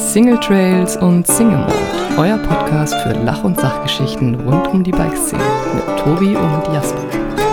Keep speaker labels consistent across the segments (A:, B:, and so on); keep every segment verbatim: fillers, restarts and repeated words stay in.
A: Single Trails und Single Mode, euer Podcast für Lach- und Sachgeschichten rund um die Bikeszene mit Tobi und Jasper.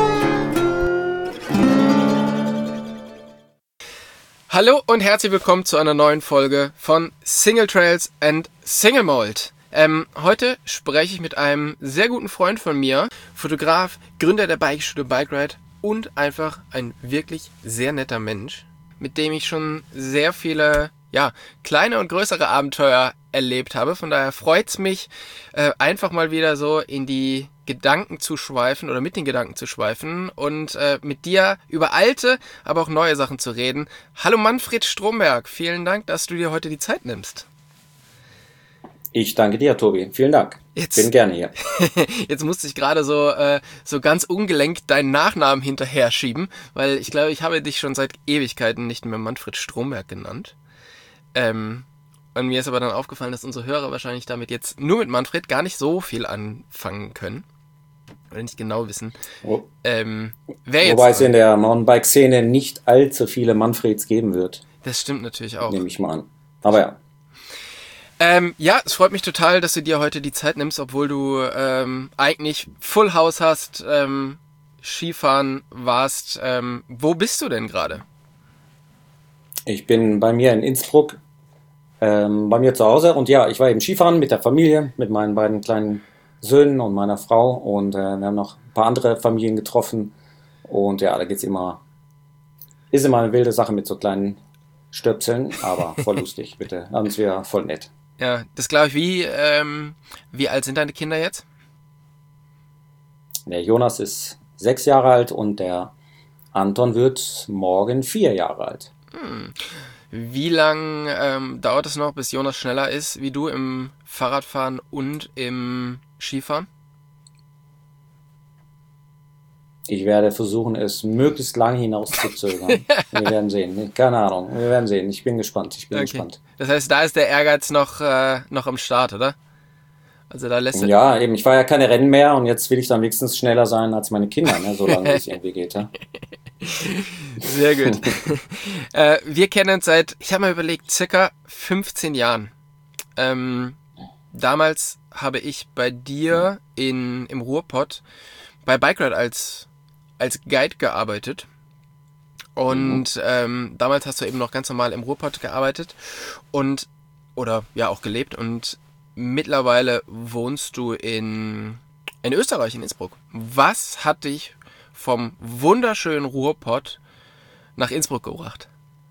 B: Hallo und herzlich willkommen zu einer neuen Folge von Single Trails and Single Mode. Ähm, heute spreche ich mit einem sehr guten Freund von mir, Fotograf, Gründer der Bikeschule BikeRide und einfach ein wirklich sehr netter Mensch, mit dem ich schon sehr viele ja, kleine und größere Abenteuer erlebt habe. Von daher freut es mich, äh, einfach mal wieder so in die Gedanken zu schweifen oder mit den Gedanken zu schweifen und äh, mit dir über alte, aber auch neue Sachen zu reden. Hallo Manfred Stromberg, vielen Dank, dass du dir heute die Zeit nimmst.
C: Ich danke dir, Tobi. Vielen Dank.
B: Jetzt,
C: bin gerne hier.
B: Jetzt musste ich gerade so, äh, so ganz ungelenkt deinen Nachnamen hinterher schieben, weil ich glaube, ich habe dich schon seit Ewigkeiten nicht mehr Manfred Stromberg genannt. Ähm, und mir ist aber dann aufgefallen, dass unsere Hörer wahrscheinlich damit jetzt nur mit Manfred gar nicht so viel anfangen können. Oder nicht genau wissen.
C: Oh.
B: Ähm, wer jetzt
C: Wobei es in der Mountainbike-Szene nicht allzu viele Manfreds geben wird.
B: Das stimmt natürlich auch.
C: Nehme ich mal an. Aber ja.
B: Ähm, ja, es freut mich total, dass du dir heute die Zeit nimmst, obwohl du ähm, eigentlich Full House hast, ähm, Skifahren warst. Ähm, wo bist du denn gerade?
C: Ich bin bei mir in Innsbruck, ähm, bei mir zu Hause. Und ja, ich war eben Skifahren mit der Familie, mit meinen beiden kleinen Söhnen und meiner Frau. Und äh, wir haben noch ein paar andere Familien getroffen. Und ja, da geht's immer, ist immer eine wilde Sache mit so kleinen Stöpseln, aber voll lustig, bitte. Uns wäre voll nett.
B: Ja, das glaube ich. Wie, ähm, wie alt sind deine Kinder jetzt?
C: Der Jonas ist sechs Jahre alt und der Anton wird morgen vier Jahre alt.
B: Hm. Wie lang ähm, dauert es noch, bis Jonas schneller ist wie du im Fahrradfahren und im Skifahren?
C: Ich werde versuchen, es möglichst lang hinauszuzögern. Wir werden sehen. Keine Ahnung. Wir werden sehen. Ich bin gespannt. Ich bin
B: Okay.
C: gespannt.
B: Das heißt, da ist der Ehrgeiz noch, äh, noch am Start, oder? Also da lässt
C: Ja, eben. Ich war ja keine Rennen mehr und jetzt will ich dann wenigstens schneller sein als meine Kinder, ne? Solange es irgendwie geht. Ja?
B: Sehr gut. äh, wir kennen uns seit, ich habe mal überlegt, circa fünfzehn Jahren. Ähm, damals habe ich bei dir in, im Ruhrpott bei BikeRide als, als Guide gearbeitet. Und mhm. ähm, damals hast du eben noch ganz normal im Ruhrpott gearbeitet und oder ja auch gelebt. Und mittlerweile wohnst du in, in Österreich, in Innsbruck. Was hat dich vom wunderschönen Ruhrpott nach Innsbruck gebracht?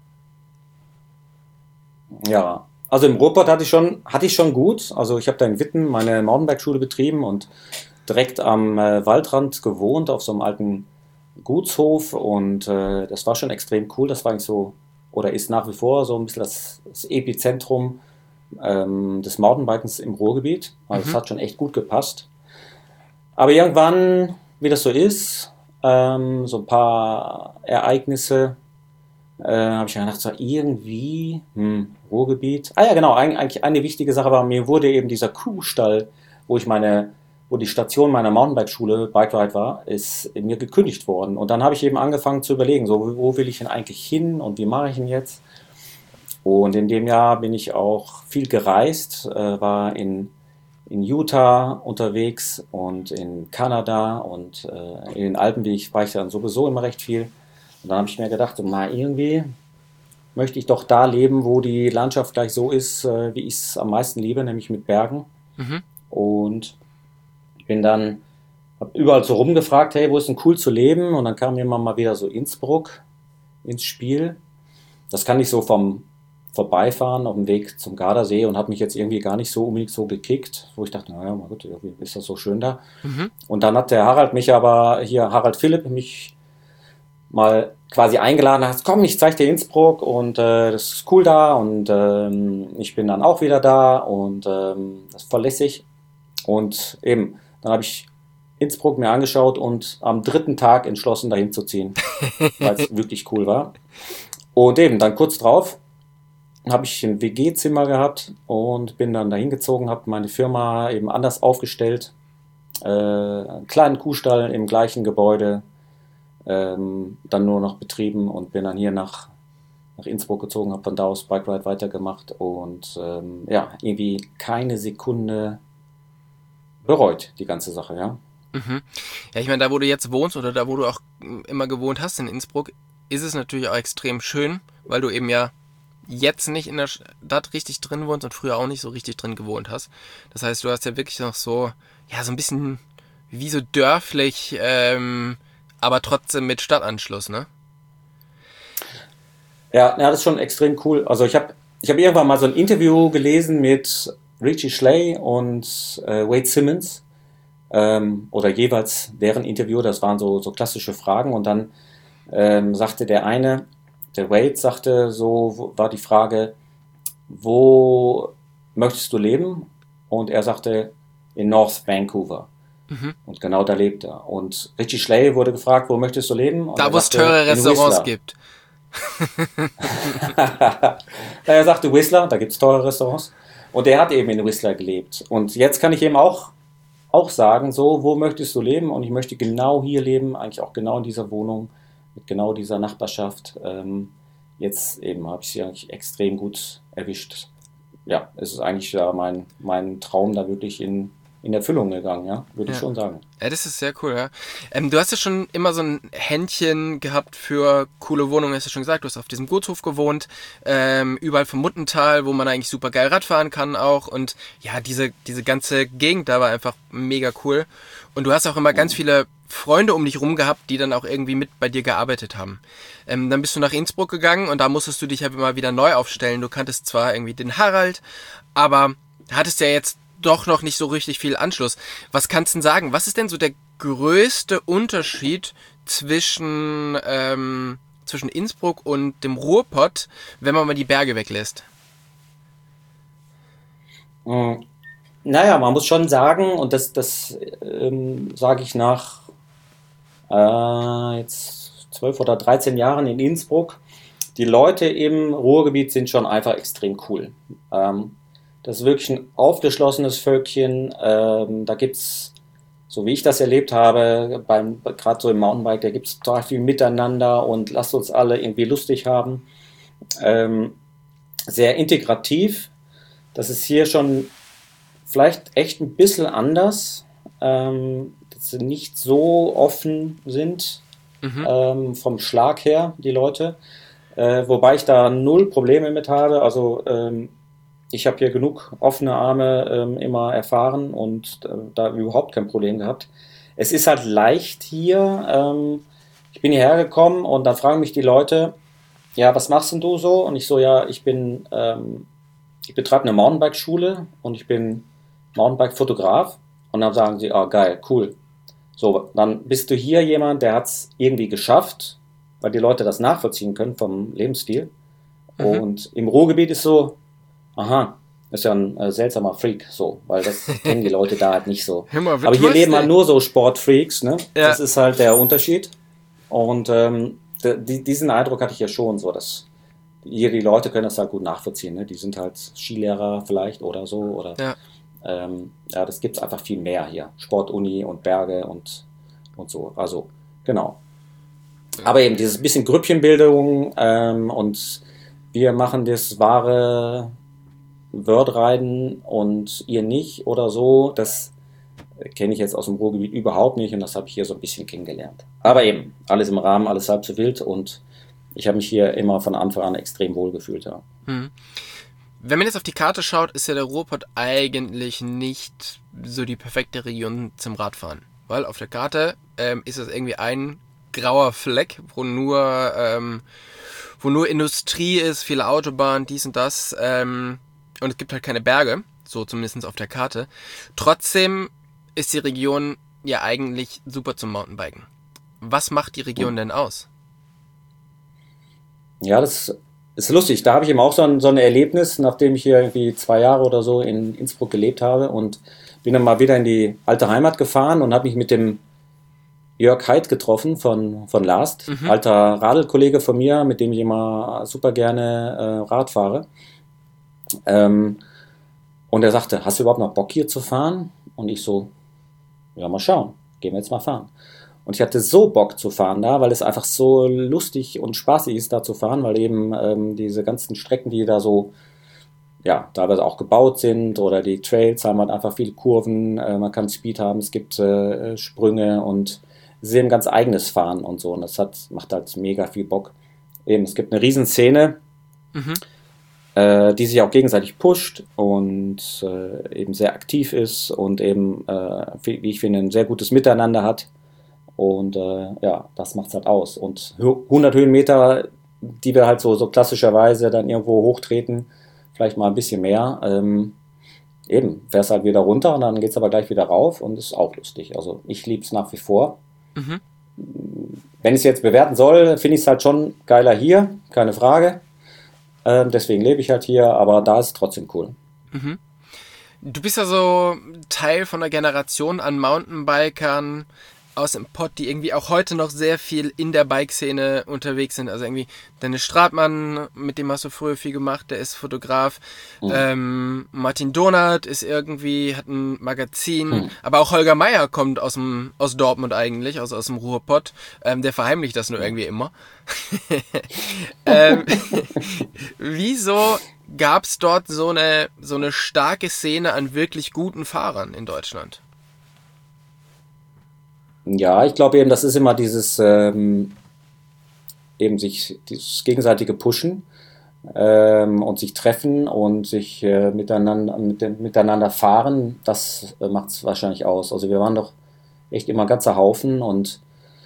C: Ja, also im Ruhrpott hatte ich schon, hatte ich schon gut. Also ich habe da in Witten meine Mountainbike-Schule betrieben und direkt am äh, Waldrand gewohnt, auf so einem alten Gutshof. Und äh, das war schon extrem cool. Das war eigentlich so, oder ist nach wie vor so ein bisschen das, das Epizentrum ähm, des Mountainbikens im Ruhrgebiet. Also es
B: Mhm.
C: hat schon echt gut gepasst. Aber irgendwann, wie das so ist, ähm, so ein paar Ereignisse, äh, habe ich mir gedacht, so irgendwie, hm, Ruhrgebiet. Ah ja, genau, eigentlich eine wichtige Sache war, mir wurde eben dieser Kuhstall, wo ich meine, wo die Station meiner Mountainbike-Schule BikeRide war, ist mir gekündigt worden. Und dann habe ich eben angefangen zu überlegen, so, wo will ich denn eigentlich hin und wie mache ich ihn jetzt? Und in dem Jahr bin ich auch viel gereist, äh, war in in Utah unterwegs und in Kanada und äh, in den Alpen, wie ich war ich dann sowieso immer recht viel. Und dann habe ich mir gedacht, mal irgendwie möchte ich doch da leben, wo die Landschaft gleich so ist, äh, wie ich es am meisten liebe, nämlich mit Bergen.
B: Mhm.
C: Und bin dann, habe überall so rumgefragt, hey, wo ist denn cool zu leben? Und dann kam immer mal wieder so Innsbruck ins Spiel. Das kann ich so vom Vorbeifahren auf dem Weg zum Gardasee und hat mich jetzt irgendwie gar nicht so unbedingt so gekickt, wo ich dachte, naja, mal gut, irgendwie ist das so schön da.
B: Mhm.
C: Und dann hat der Harald mich aber, hier Harald Philipp, mich mal quasi eingeladen, hat, komm, ich zeig dir Innsbruck und äh, das ist cool da und ähm, ich bin dann auch wieder da und ähm, das ist voll lässig. Und eben, dann habe ich Innsbruck mir angeschaut und am dritten Tag entschlossen, dahin zu ziehen, weil es wirklich cool war. Und eben, dann kurz drauf habe ich ein W G-Zimmer gehabt und bin dann dahin gezogen, habe meine Firma eben anders aufgestellt. Äh, einen kleinen Kuhstall im gleichen Gebäude, ähm, dann nur noch betrieben und bin dann hier nach nach Innsbruck gezogen, habe von da aus Bike Ride weitergemacht und ähm, ja, irgendwie keine Sekunde bereut, die ganze Sache, ja.
B: Mhm. Ja, ich meine, da wo du jetzt wohnst oder da wo du auch immer gewohnt hast in Innsbruck, ist es natürlich auch extrem schön, weil du eben ja jetzt nicht in der Stadt richtig drin wohnst und früher auch nicht so richtig drin gewohnt hast. Das heißt, du hast ja wirklich noch so, ja, so ein bisschen wie so dörflich, ähm, aber trotzdem mit Stadtanschluss, ne?
C: Ja, ja, das ist schon extrem cool. Also ich habe ich hab irgendwann mal so ein Interview gelesen mit Richie Schley und äh, Wade Simmons ähm, oder jeweils deren Interview, das waren so, so klassische Fragen und dann ähm, sagte der eine, der Wade sagte, so war die Frage, wo möchtest du leben? Und er sagte, in North Vancouver.
B: Mhm.
C: Und genau da lebt er. Und Richie Schley wurde gefragt, wo möchtest du leben? Und
B: Da,
C: er
B: wo es
C: sagte,
B: teure
C: in
B: Restaurants
C: Whistler.
B: gibt.
C: Er sagte Whistler, da gibt es teure Restaurants. Und er hat eben in Whistler gelebt. Und jetzt kann ich eben auch, auch sagen, so, wo möchtest du leben? Und ich möchte genau hier leben, eigentlich auch genau in dieser Wohnung, mit genau dieser Nachbarschaft. Ähm, jetzt eben habe ich sie eigentlich extrem gut erwischt. Ja, es ist eigentlich ja mein, mein Traum da wirklich in, in Erfüllung gegangen, ja, würde ich
B: Ja.
C: schon sagen.
B: Ja, das ist sehr cool, ja. Ähm, du hast ja schon immer so ein Händchen gehabt für coole Wohnungen, hast du schon gesagt. Du hast auf diesem Gutshof gewohnt, ähm, überall vom Muttental, wo man eigentlich super geil Radfahren kann auch. Und ja, diese, diese ganze Gegend da war einfach mega cool. Und du hast auch immer ganz viele Freunde um dich rum gehabt, die dann auch irgendwie mit bei dir gearbeitet haben. Ähm, dann bist du nach Innsbruck gegangen und da musstest du dich ja immer wieder neu aufstellen. Du kanntest zwar irgendwie den Harald, aber hattest ja jetzt doch noch nicht so richtig viel Anschluss. Was kannst du denn sagen? Was ist denn so der größte Unterschied zwischen, ähm, zwischen Innsbruck und dem Ruhrpott, wenn man mal die Berge weglässt?
C: Mm, Naja, man muss schon sagen, und das, das ähm, sage ich nach äh, jetzt zwölf oder dreizehn Jahren in Innsbruck, die Leute im Ruhrgebiet sind schon einfach extrem cool. Ähm, das ist wirklich ein aufgeschlossenes Völkchen. Ähm, da gibt's, so wie ich das erlebt habe, beim gerade so im Mountainbike, da gibt's total viel Miteinander und lasst uns alle irgendwie lustig haben. Ähm, Sehr integrativ. Das ist hier schon vielleicht echt ein bisschen anders, ähm, dass sie nicht so offen sind
B: Mhm.
C: ähm, vom Schlag her, die Leute. Äh, wobei ich da null Probleme mit habe. Also ähm, ich habe hier genug offene Arme ähm, immer erfahren und äh, da überhaupt kein Problem gehabt. Es ist halt leicht hier. Ähm, ich bin hierher gekommen und dann fragen mich die Leute, ja, was machst denn du so? Und ich so, ja, ich bin, ähm, ich betreibe eine Mountainbike-Schule und ich bin Mountainbike-Fotograf. Und dann sagen sie, ah, geil, cool. So, dann bist du hier jemand, der hat es irgendwie geschafft, weil die Leute das nachvollziehen können vom Lebensstil.
B: Mhm.
C: Und im Ruhrgebiet ist so, aha, ist ja ein äh, seltsamer Freak, so, weil das kennen die Leute da halt nicht so.
B: Hör mal, was
C: Aber hier
B: tust
C: leben
B: du?
C: halt nur so Sportfreaks, ne?
B: Ja.
C: Das ist halt der Unterschied. Und ähm, d- diesen Eindruck hatte ich ja schon, so, dass hier die Leute können das halt gut nachvollziehen, ne? Die sind halt Skilehrer vielleicht oder so, oder
B: Ja.
C: ähm, ja, das gibt es einfach viel mehr hier. Sportuni und Berge und, und so. Also, genau. Aber eben dieses bisschen Grüppchenbildung ähm, und wir machen das wahre Wordreiden und ihr nicht oder so, das kenne ich jetzt aus dem Ruhrgebiet überhaupt nicht und das habe ich hier so ein bisschen kennengelernt. Aber eben, alles im Rahmen, alles halb so wild und ich habe mich hier immer von Anfang an extrem wohl gefühlt. Ja.
B: Mhm. Wenn man jetzt auf die Karte schaut, ist ja der Ruhrpott eigentlich nicht so die perfekte Region zum Radfahren. Weil auf der Karte ähm, ist das irgendwie ein grauer Fleck, wo nur, ähm, wo nur Industrie ist, viele Autobahnen, dies und das. Ähm, und es gibt halt keine Berge, so zumindest auf der Karte. Trotzdem ist die Region ja eigentlich super zum Mountainbiken. Was macht die Region denn aus?
C: Ja, das ist lustig. Da habe ich eben auch so ein, so ein Erlebnis, nachdem ich hier irgendwie zwei Jahre oder so in Innsbruck gelebt habe und bin dann mal wieder in die alte Heimat gefahren und habe mich mit dem Jörg Heid getroffen von, von Last,
B: Mhm.
C: alter Radelkollege von mir, mit dem ich immer super gerne äh, Rad fahre. Ähm, und er sagte, hast du überhaupt noch Bock hier zu fahren? Und ich so, ja, mal schauen, gehen wir jetzt mal fahren. Und ich hatte so Bock zu fahren da, weil es einfach so lustig und spaßig ist, da zu fahren, weil eben ähm, diese ganzen Strecken, die da so, ja, teilweise auch gebaut sind oder die Trails haben halt einfach viele Kurven, äh, man kann Speed haben, es gibt äh, Sprünge und es ist eben ganz eigenes Fahren und so. Und das hat, macht halt mega viel Bock. Eben, es gibt eine Riesenszene,
B: Mhm.
C: äh, die sich auch gegenseitig pusht und äh, eben sehr aktiv ist und eben, äh, wie ich finde, ein sehr gutes Miteinander hat. Und äh, ja, das macht's halt aus. Und hundert Höhenmeter, die wir halt so, so klassischerweise dann irgendwo hochtreten, vielleicht mal ein bisschen mehr. Ähm, eben, fährst halt wieder runter und dann geht's aber gleich wieder rauf und ist auch lustig. Also ich lieb's nach wie vor.
B: Mhm.
C: Wenn ich es jetzt bewerten soll, finde ich es halt schon geiler hier, keine Frage. Ähm, deswegen lebe ich halt hier, aber da ist es trotzdem cool.
B: Mhm. Du bist ja so Teil von einer Generation an Mountainbikern aus dem Pott, die irgendwie auch heute noch sehr viel in der Bike-Szene unterwegs sind. Also irgendwie Dennis Stratmann, mit dem hast du früher viel gemacht, der ist Fotograf.
C: Mhm.
B: Ähm, Martin Donath ist irgendwie, hat ein Magazin.
C: Mhm.
B: Aber auch Holger Meier kommt aus dem, aus Dortmund eigentlich, aus, aus dem Ruhrpott. Ähm, der verheimlicht das nur irgendwie immer. ähm, wieso gab es dort so eine, so eine starke Szene an wirklich guten Fahrern in Deutschland?
C: Ja, ich glaube eben, das ist immer dieses ähm, eben sich dieses gegenseitige Pushen ähm, und sich treffen und sich äh, miteinander mit, miteinander fahren. Das äh, macht es wahrscheinlich aus. Also wir waren doch echt immer ein ganzer Haufen und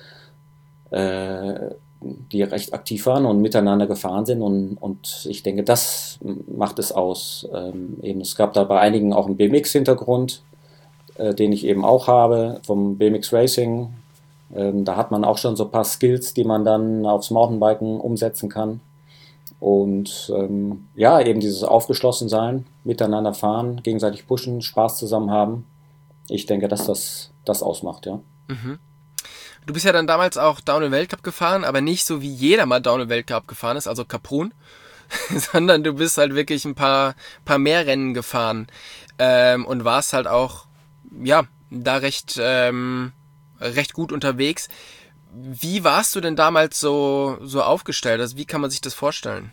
C: äh, die recht aktiv waren und miteinander gefahren sind und, und ich denke, das macht es aus. Ähm, eben, es gab da bei einigen auch einen B M X-Hintergrund, äh, den ich eben auch habe, vom B M X Racing. Ähm, da hat man auch schon so ein paar Skills, die man dann aufs Mountainbiken umsetzen kann. Und ähm, ja, eben dieses Aufgeschlossensein, miteinander fahren, gegenseitig pushen, Spaß zusammen haben. Ich denke, dass das das ausmacht, ja.
B: Mhm. Du bist ja dann damals auch Downhill-Weltcup gefahren, aber nicht so wie jeder mal Downhill-Weltcup gefahren ist, also Kaprun, sondern du bist halt wirklich ein paar, paar mehr Rennen gefahren ähm, und warst halt auch, ja, da recht, ähm, recht gut unterwegs. Wie warst du denn damals so, so aufgestellt? Also wie kann man sich das vorstellen?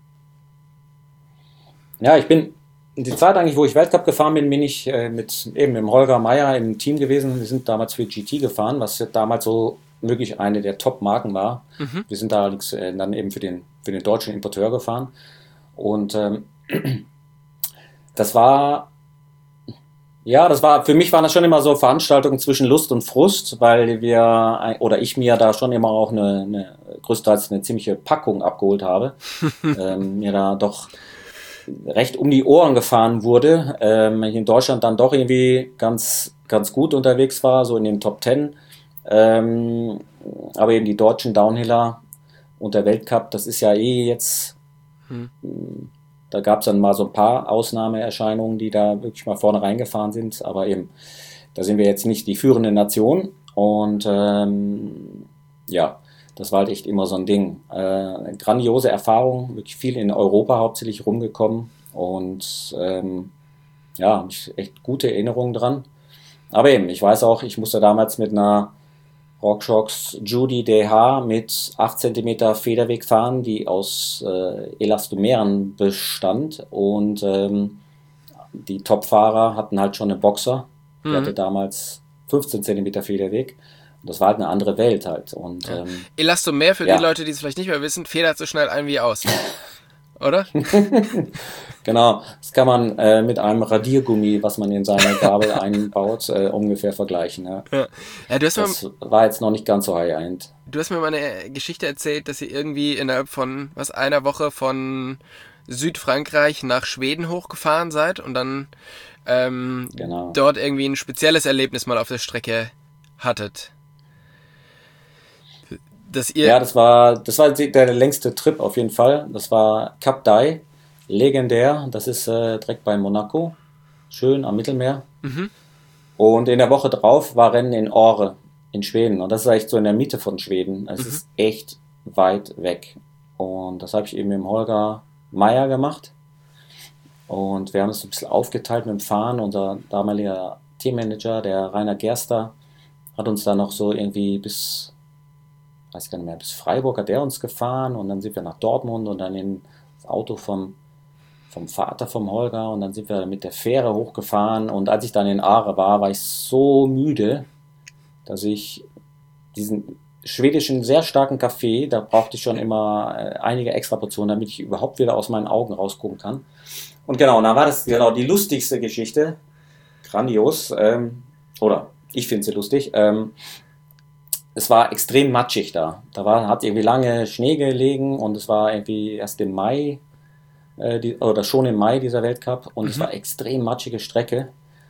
C: Ja, ich bin die Zeit eigentlich, wo ich Weltcup gefahren bin, bin ich äh, mit eben mit dem Holger Meier im Team gewesen. Wir sind damals für G T gefahren, was ja damals so wirklich eine der Top-Marken war.
B: Mhm.
C: Wir sind da allerdings äh, dann eben für den, für den deutschen Importeur gefahren. Und ähm, das war, ja, das war, für mich waren das schon immer so Veranstaltungen zwischen Lust und Frust, weil wir, ein- oder ich mir da schon immer auch eine, eine größtenteils eine ziemliche Packung abgeholt habe. ähm, mir da doch recht um die Ohren gefahren wurde. Ähm, ich in Deutschland dann doch irgendwie ganz, ganz gut unterwegs war, so in den Top Ten. Ähm, aber eben die deutschen Downhiller und der Weltcup, das ist ja eh jetzt,
B: Hm.
C: da gab es dann mal so ein paar Ausnahmeerscheinungen, die da wirklich mal vorne reingefahren sind. Aber eben, da sind wir jetzt nicht die führende Nation. Und ähm, ja, das war halt echt immer so ein Ding. Äh, eine grandiose Erfahrung, wirklich viel in Europa hauptsächlich rumgekommen und ähm, ja, habe ich echt gute Erinnerungen dran. Aber eben, ich weiß auch, ich musste damals mit einer RockShox Judy D H mit acht Zentimeter Federweg fahren, die aus äh, Elastomeren bestand und ähm, die Top-Fahrer hatten halt schon eine Boxer, die
B: Mhm.
C: hatte damals fünfzehn Zentimeter Federweg. Und das war halt eine andere Welt halt. Und
B: Ja.
C: ähm,
B: Elastomer, für
C: ja.
B: die Leute, die es vielleicht nicht mehr wissen, federt so schnell ein wie aus. Oder?
C: Genau, das kann man äh, mit einem Radiergummi, was man in seine Gabel einbaut, äh, ungefähr vergleichen. Ja.
B: Ja. Ja, du, hast mir,
C: Das war jetzt noch nicht ganz so high-end.
B: du hast mir mal eine Geschichte erzählt, dass ihr irgendwie innerhalb von was einer Woche von Südfrankreich nach Schweden hochgefahren seid und dann ähm,
C: Genau.
B: dort irgendwie ein spezielles Erlebnis mal auf der Strecke hattet. Dass ihr.
C: Ja, das war, das war die- der längste Trip auf jeden Fall. Das war Cap d'Aille, legendär. Das ist äh, direkt bei Monaco, schön am Mittelmeer.
B: Mhm.
C: Und in der Woche drauf war Rennen in Åre in Schweden. Und das ist echt so in der Mitte von Schweden. Es
B: Mhm.
C: ist echt weit weg. Und das habe ich eben mit dem Holger Meier gemacht. Und wir haben es ein bisschen aufgeteilt mit dem Fahren. Unser damaliger Teammanager, der Rainer Gerster, hat uns dann noch so irgendwie bis, weiß gar nicht mehr, bis Freiburg hat der uns gefahren und dann sind wir nach Dortmund und dann in das Auto vom, vom Vater vom Holger und dann sind wir mit der Fähre hochgefahren und als ich dann in Aare war, war ich so müde, dass ich diesen schwedischen sehr starken Kaffee, da brauchte ich schon immer äh, einige extra Portionen, damit ich überhaupt wieder aus meinen Augen rausgucken kann. Und genau, und dann war das genau die lustigste Geschichte, grandios, ähm, oder ich finde sie lustig, ähm, es war extrem matschig da, da war, hat irgendwie lange Schnee gelegen und es war irgendwie erst im Mai, äh, die, oder schon im Mai dieser Weltcup und mhm. es war extrem matschige Strecke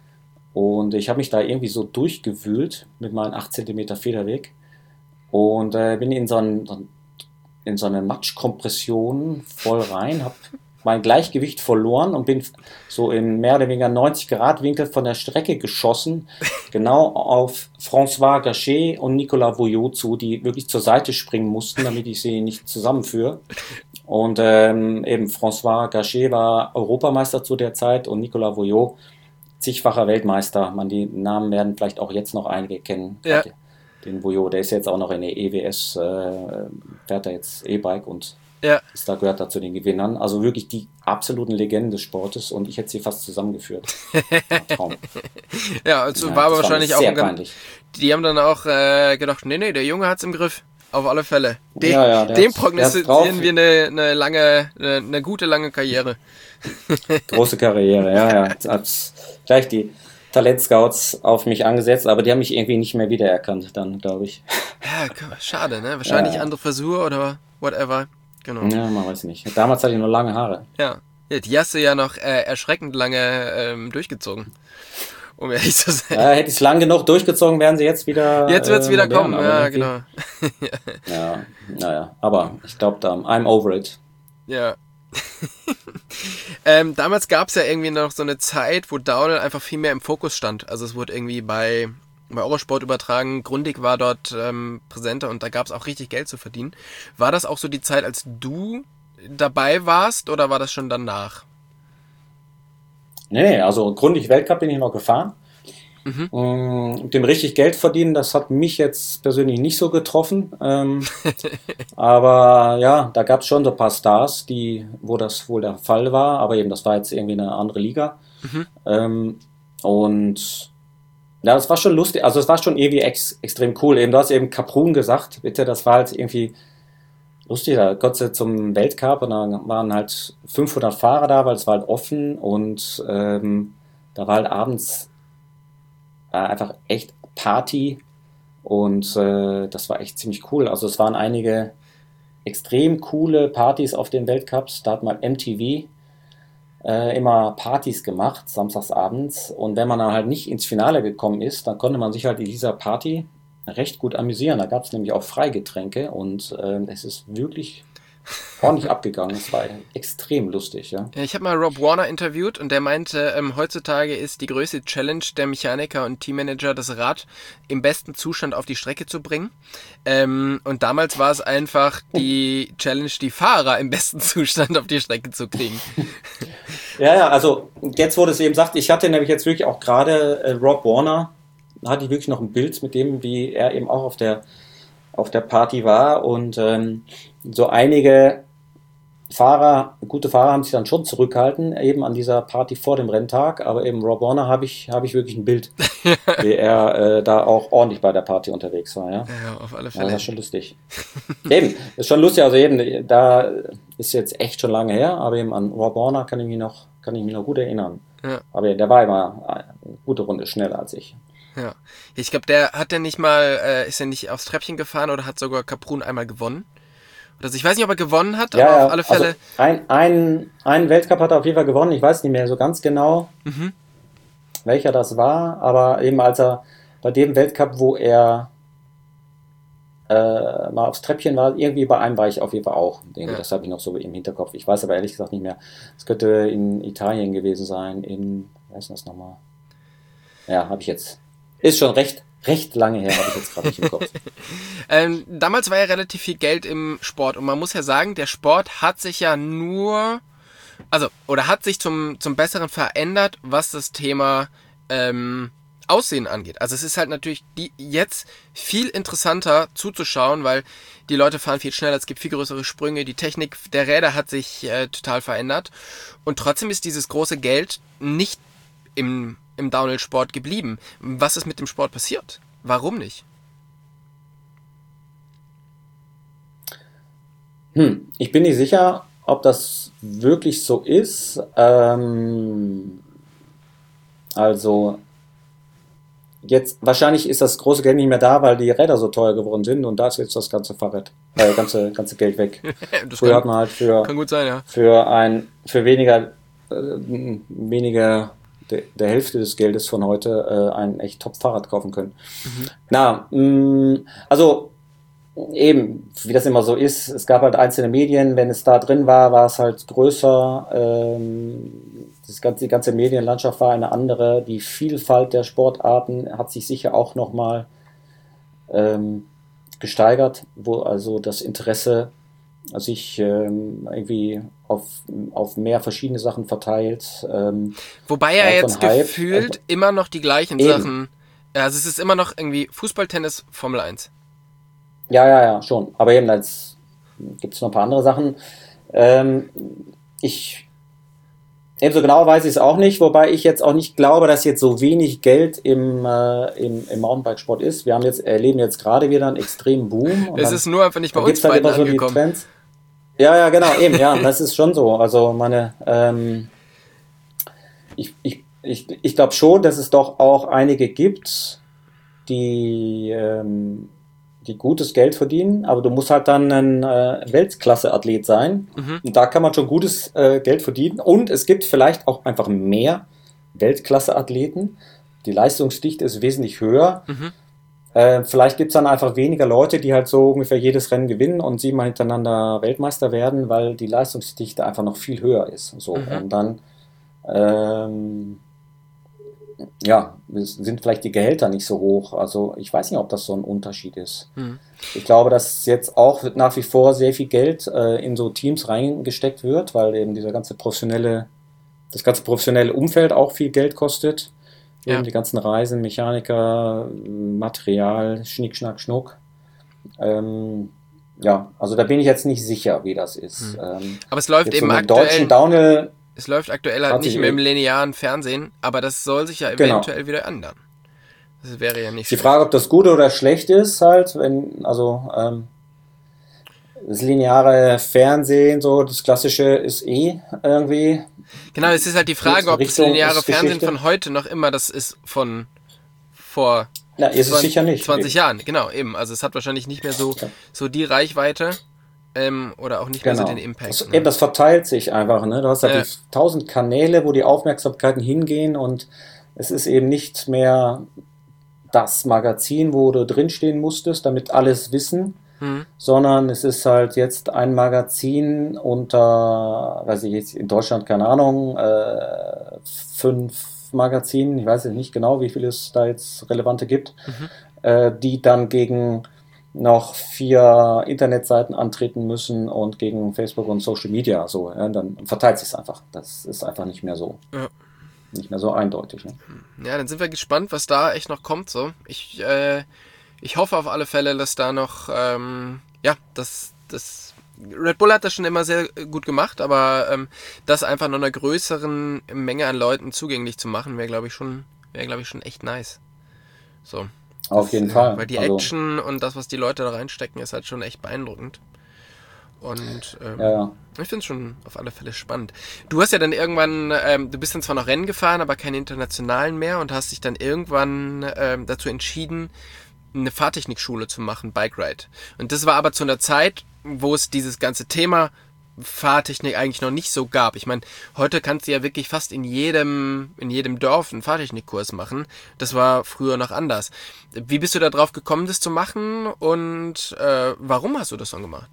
C: und ich habe mich da irgendwie so durchgewühlt mit meinen acht Zentimeter Federweg. Und äh, bin in so, ein, in so eine Matschkompression voll rein, habe mein Gleichgewicht verloren und bin so im mehr oder weniger neunzig Grad Winkel von der Strecke geschossen, genau auf François Gachet und Nicolas Voyot zu, die wirklich zur Seite springen mussten, damit ich sie nicht zusammenführe. Und ähm, eben François Gachet war Europameister zu der Zeit und Nicolas Voyot zigfacher Weltmeister. Man, die Namen werden vielleicht auch jetzt noch einige kennen.
B: Ja.
C: Den Voyot, der ist jetzt auch noch in der E W S, äh, fährt er jetzt E-Bike und
B: ja.
C: ist da, gehört da zu den Gewinnern. Also wirklich die absoluten Legenden des Sportes und ich hätte sie fast zusammengeführt. Traum.
B: Ja, also
C: ja,
B: war aber wahrscheinlich
C: war
B: auch ein ganz, die haben dann auch äh, gedacht, nee, nee, der Junge hat's im Griff. Auf alle Fälle. Den,
C: ja, ja,
B: dem prognostizieren wir eine, eine lange, eine, eine gute lange Karriere.
C: Große Karriere, ja, ja. Jetzt hat's gleich die Talentscouts auf mich angesetzt, aber die haben mich irgendwie nicht mehr wiedererkannt, dann, glaube ich.
B: Ja, schade, ne? Wahrscheinlich ja. andere Frisur oder whatever. Genau.
C: Ja, man weiß nicht. Damals hatte ich nur lange Haare.
B: Ja, ja die hast du ja noch äh, erschreckend lange ähm, durchgezogen. Um ehrlich zu sein.
C: Ja, hätte ich es lang genug durchgezogen, wären sie jetzt wieder.
B: Jetzt wird es äh, wieder
C: modern,
B: kommen, ja, genau.
C: ja, naja, aber ich glaube, I'm over it.
B: Ja. ähm, damals gab es ja irgendwie noch so eine Zeit, wo Downhill einfach viel mehr im Fokus stand. Also es wurde irgendwie bei, bei Eurosport übertragen, Grundig war dort ähm, präsenter und da gab es auch richtig Geld zu verdienen. War das auch so die Zeit, als du dabei warst oder war das schon danach?
C: Nee, also Grundig Weltcup bin ich noch gefahren. Mhm. Mit dem richtig Geld verdienen, das hat mich jetzt persönlich nicht so getroffen. Ähm, aber ja, da gab es schon so ein paar Stars, die, wo das wohl der Fall war, aber eben, das war jetzt irgendwie eine andere Liga. Mhm. Ähm, und ja, das war schon lustig, also es war schon irgendwie ex, extrem cool. Eben, du hast eben Kaprun gesagt, bitte, das war halt irgendwie lustig, da konntest du zum Weltcup und da waren halt fünfhundert Fahrer da, weil es war halt offen und ähm, da war halt abends einfach echt Party und äh, das war echt ziemlich cool. Also es waren einige extrem coole Partys auf den Weltcups. Da hat mal M T V äh, immer Partys gemacht, samstags abends. Und wenn man dann halt nicht ins Finale gekommen ist, dann konnte man sich halt in dieser Party recht gut amüsieren. Da gab es nämlich auch Freigetränke und äh, es ist wirklich ordentlich abgegangen. Es war extrem lustig, ja.
B: Ich habe mal Rob Warner interviewt und der meinte, ähm, heutzutage ist die größte Challenge der Mechaniker und Teammanager, das Rad im besten Zustand auf die Strecke zu bringen. Ähm, und damals war es einfach die Challenge, die Fahrer im besten Zustand auf die Strecke zu kriegen.
C: Ja, ja, also jetzt, wo du es eben sagt, ich hatte nämlich jetzt wirklich auch gerade äh, Rob Warner, da hatte ich wirklich noch ein Bild mit dem, wie er eben auch auf der auf der Party war und ähm, so einige Fahrer, gute Fahrer haben sich dann schon zurückgehalten, eben an dieser Party vor dem Renntag, aber eben Rob Warner habe ich, hab ich wirklich ein Bild, wie er äh, da auch ordentlich bei der Party unterwegs war. Ja,
B: ja auf alle Fälle.
C: Ja, das ist schon lustig. Eben, ist schon lustig, also eben, da ist jetzt echt schon lange her, aber eben an Rob Warner kann ich mich noch, kann ich mich noch gut erinnern. Ja. Aber der war immer eine gute Runde schneller als ich.
B: Ja, ich glaube, der hat ja nicht mal, äh, ist ja nicht aufs Treppchen gefahren oder hat sogar Kaprun einmal gewonnen. Also ich weiß nicht, ob er gewonnen hat,
C: ja,
B: aber auf alle Fälle.
C: Also ein, ein, ein Weltcup hat er auf jeden Fall gewonnen, ich weiß nicht mehr so ganz genau, mhm. welcher das war, aber eben als er bei dem Weltcup, wo er äh, mal aufs Treppchen war, irgendwie bei einem war ich auf jeden Fall auch. Denke, ja. Das habe ich noch so im Hinterkopf. Ich weiß aber ehrlich gesagt nicht mehr. Es könnte in Italien gewesen sein, in, wer ist das nochmal? Ja, habe ich jetzt. Ist schon recht, recht lange her, habe ich jetzt gerade nicht im Kopf.
B: ähm, damals war ja relativ viel Geld im Sport und man muss ja sagen, der Sport hat sich ja nur, also, oder hat sich zum, zum Besseren verändert, was das Thema ähm, Aussehen angeht. Also es ist halt natürlich die, jetzt viel interessanter zuzuschauen, weil die Leute fahren viel schneller, es gibt viel größere Sprünge, die Technik der Räder hat sich äh, total verändert und trotzdem ist dieses große Geld nicht im, im Downhill-Sport geblieben. Was ist mit dem Sport passiert? Warum nicht?
C: Hm, ich bin nicht sicher, ob das wirklich so ist. Ähm, also jetzt wahrscheinlich ist das große Geld nicht mehr da, weil die Räder so teuer geworden sind und da ist jetzt das ganze Fahrrad, äh, ganze ganze Geld weg.
B: Das
C: Früher
B: kann,
C: hat man halt für
B: kann gut sein, ja.
C: für ein für weniger äh, weniger de, der Hälfte des Geldes von heute äh, ein echt Top-Fahrrad kaufen können.
B: Mhm.
C: Na, mh, also eben, wie das immer so ist, es gab halt einzelne Medien, wenn es da drin war, war es halt größer, ähm, das ganze, die ganze Medienlandschaft war eine andere, die Vielfalt der Sportarten hat sich sicher auch nochmal ähm, gesteigert, wo also das Interesse sich ähm, irgendwie auf, auf mehr verschiedene Sachen verteilt. Ähm,
B: Wobei ja
C: auch so
B: jetzt
C: ein Hype.
B: gefühlt
C: Also,
B: immer noch die gleichen
C: eben.
B: Sachen, also es ist immer noch irgendwie Fußball, Tennis, Formel eins.
C: Ja, ja, ja, schon. Aber eben, jetzt gibt es noch ein paar andere Sachen. Ähm, ich, ebenso genau weiß ich es auch nicht, wobei ich jetzt auch nicht glaube, dass jetzt so wenig Geld im, äh, im, im Mountainbike-Sport ist. Wir haben jetzt, erleben jetzt gerade wieder einen extremen Boom. Und
B: Es
C: dann,
B: ist nur einfach nicht bei
C: dann
B: uns
C: gibt's halt
B: beiden
C: immer so die
B: angekommen.
C: Trends. Ja, ja, genau, eben, ja, das ist schon so. Also meine, ähm, ich, ich, ich, ich glaube schon, dass es doch auch einige gibt, die ähm, die gutes Geld verdienen, aber du musst halt dann ein äh, Weltklasse-Athlet sein.
B: Mhm.
C: Und da kann man schon gutes äh, Geld verdienen. Und es gibt vielleicht auch einfach mehr Weltklasse-Athleten. Die Leistungsdichte ist wesentlich höher.
B: Mhm.
C: Äh, vielleicht gibt es dann einfach weniger Leute, die halt so ungefähr jedes Rennen gewinnen und siebenmal hintereinander Weltmeister werden, weil die Leistungsdichte einfach noch viel höher ist. So.
B: Mhm.
C: Und dann ähm, ja, sind vielleicht die Gehälter nicht so hoch. Also ich weiß nicht, ob das so ein Unterschied ist.
B: Mhm.
C: Ich glaube, dass jetzt auch nach wie vor sehr viel Geld äh, in so Teams reingesteckt wird, weil eben dieser ganze professionelle, das ganze professionelle Umfeld auch viel Geld kostet.
B: Ja.
C: Eben die ganzen Reisen, Mechaniker, Material, Schnick, Schnack, Schnuck. Ähm, ja, also da bin ich jetzt nicht sicher, wie das ist.
B: Mhm.
C: Ähm,
B: Aber es läuft
C: jetzt
B: eben
C: so mit dem
B: aktuell,
C: deutschen Downhill.
B: es läuft aktuell halt
C: Hat
B: nicht
C: sich
B: mehr im
C: eh-
B: linearen Fernsehen, aber das soll sich ja
C: Genau.
B: eventuell wieder ändern. Das wäre ja nicht
C: Die
B: schlecht.
C: Frage, ob das gut oder schlecht ist, halt, wenn, also, ähm, das lineare Fernsehen, so, das klassische ist eh irgendwie.
B: Genau, es ist halt die Frage, ob das
C: Richtung
B: lineare
C: ist
B: Fernsehen
C: Geschichte.
B: von heute noch immer das ist von vor
C: Na, ist es
B: zwanzig
C: sicher nicht.
B: zwanzig Jahren. Genau, eben. Also es hat wahrscheinlich nicht mehr so,
C: Ja.
B: so die Reichweite ähm, oder auch nicht mehr
C: Genau.
B: so den Impact.
C: Das,
B: ne?
C: eben, das verteilt sich einfach, ne? Du hast halt
B: Ja.
C: die tausend Kanäle, wo die Aufmerksamkeiten hingehen und es ist eben nicht mehr das Magazin, wo du drinstehen musstest, damit alles wissen,
B: Mhm.
C: sondern es ist halt jetzt ein Magazin unter, weiß ich jetzt in Deutschland, keine Ahnung, äh, fünf Magazinen, ich weiß jetzt nicht genau, wie viele es da jetzt relevante gibt,
B: Mhm.
C: äh, die dann gegen noch vier Internetseiten antreten müssen und gegen Facebook und Social Media, so, ja, dann verteilt sich es einfach. Das ist einfach nicht mehr so,
B: Ja.
C: nicht mehr so eindeutig. Ne?
B: Ja, dann sind wir gespannt, was da echt noch kommt. So, ich, äh, ich hoffe auf alle Fälle, dass da noch, ähm, ja, das, das Red Bull hat das schon immer sehr gut gemacht, aber ähm, das einfach noch einer größeren Menge an Leuten zugänglich zu machen, wäre, glaube ich, schon, wäre, glaube ich, schon echt nice. So.
C: Auf
B: Das,
C: jeden
B: äh,
C: Fall.
B: Weil die
C: Also,
B: Action und das, was die Leute da reinstecken, ist halt schon echt beeindruckend. Und ähm,
C: ja, ja.
B: ich finde es schon auf alle Fälle spannend. Du hast ja dann irgendwann, ähm, du bist dann zwar noch Rennen gefahren, aber keine internationalen mehr und hast dich dann irgendwann ähm, dazu entschieden, eine Fahrtechnikschule zu machen, Bike Ride. Und das war aber zu einer Zeit, wo es dieses ganze Thema Fahrtechnik eigentlich noch nicht so gab. Ich meine, heute kannst du ja wirklich fast in jedem, in jedem Dorf einen Fahrtechnikkurs machen. Das war früher noch anders. Wie bist du da drauf gekommen, das zu machen und äh, warum hast du das dann gemacht?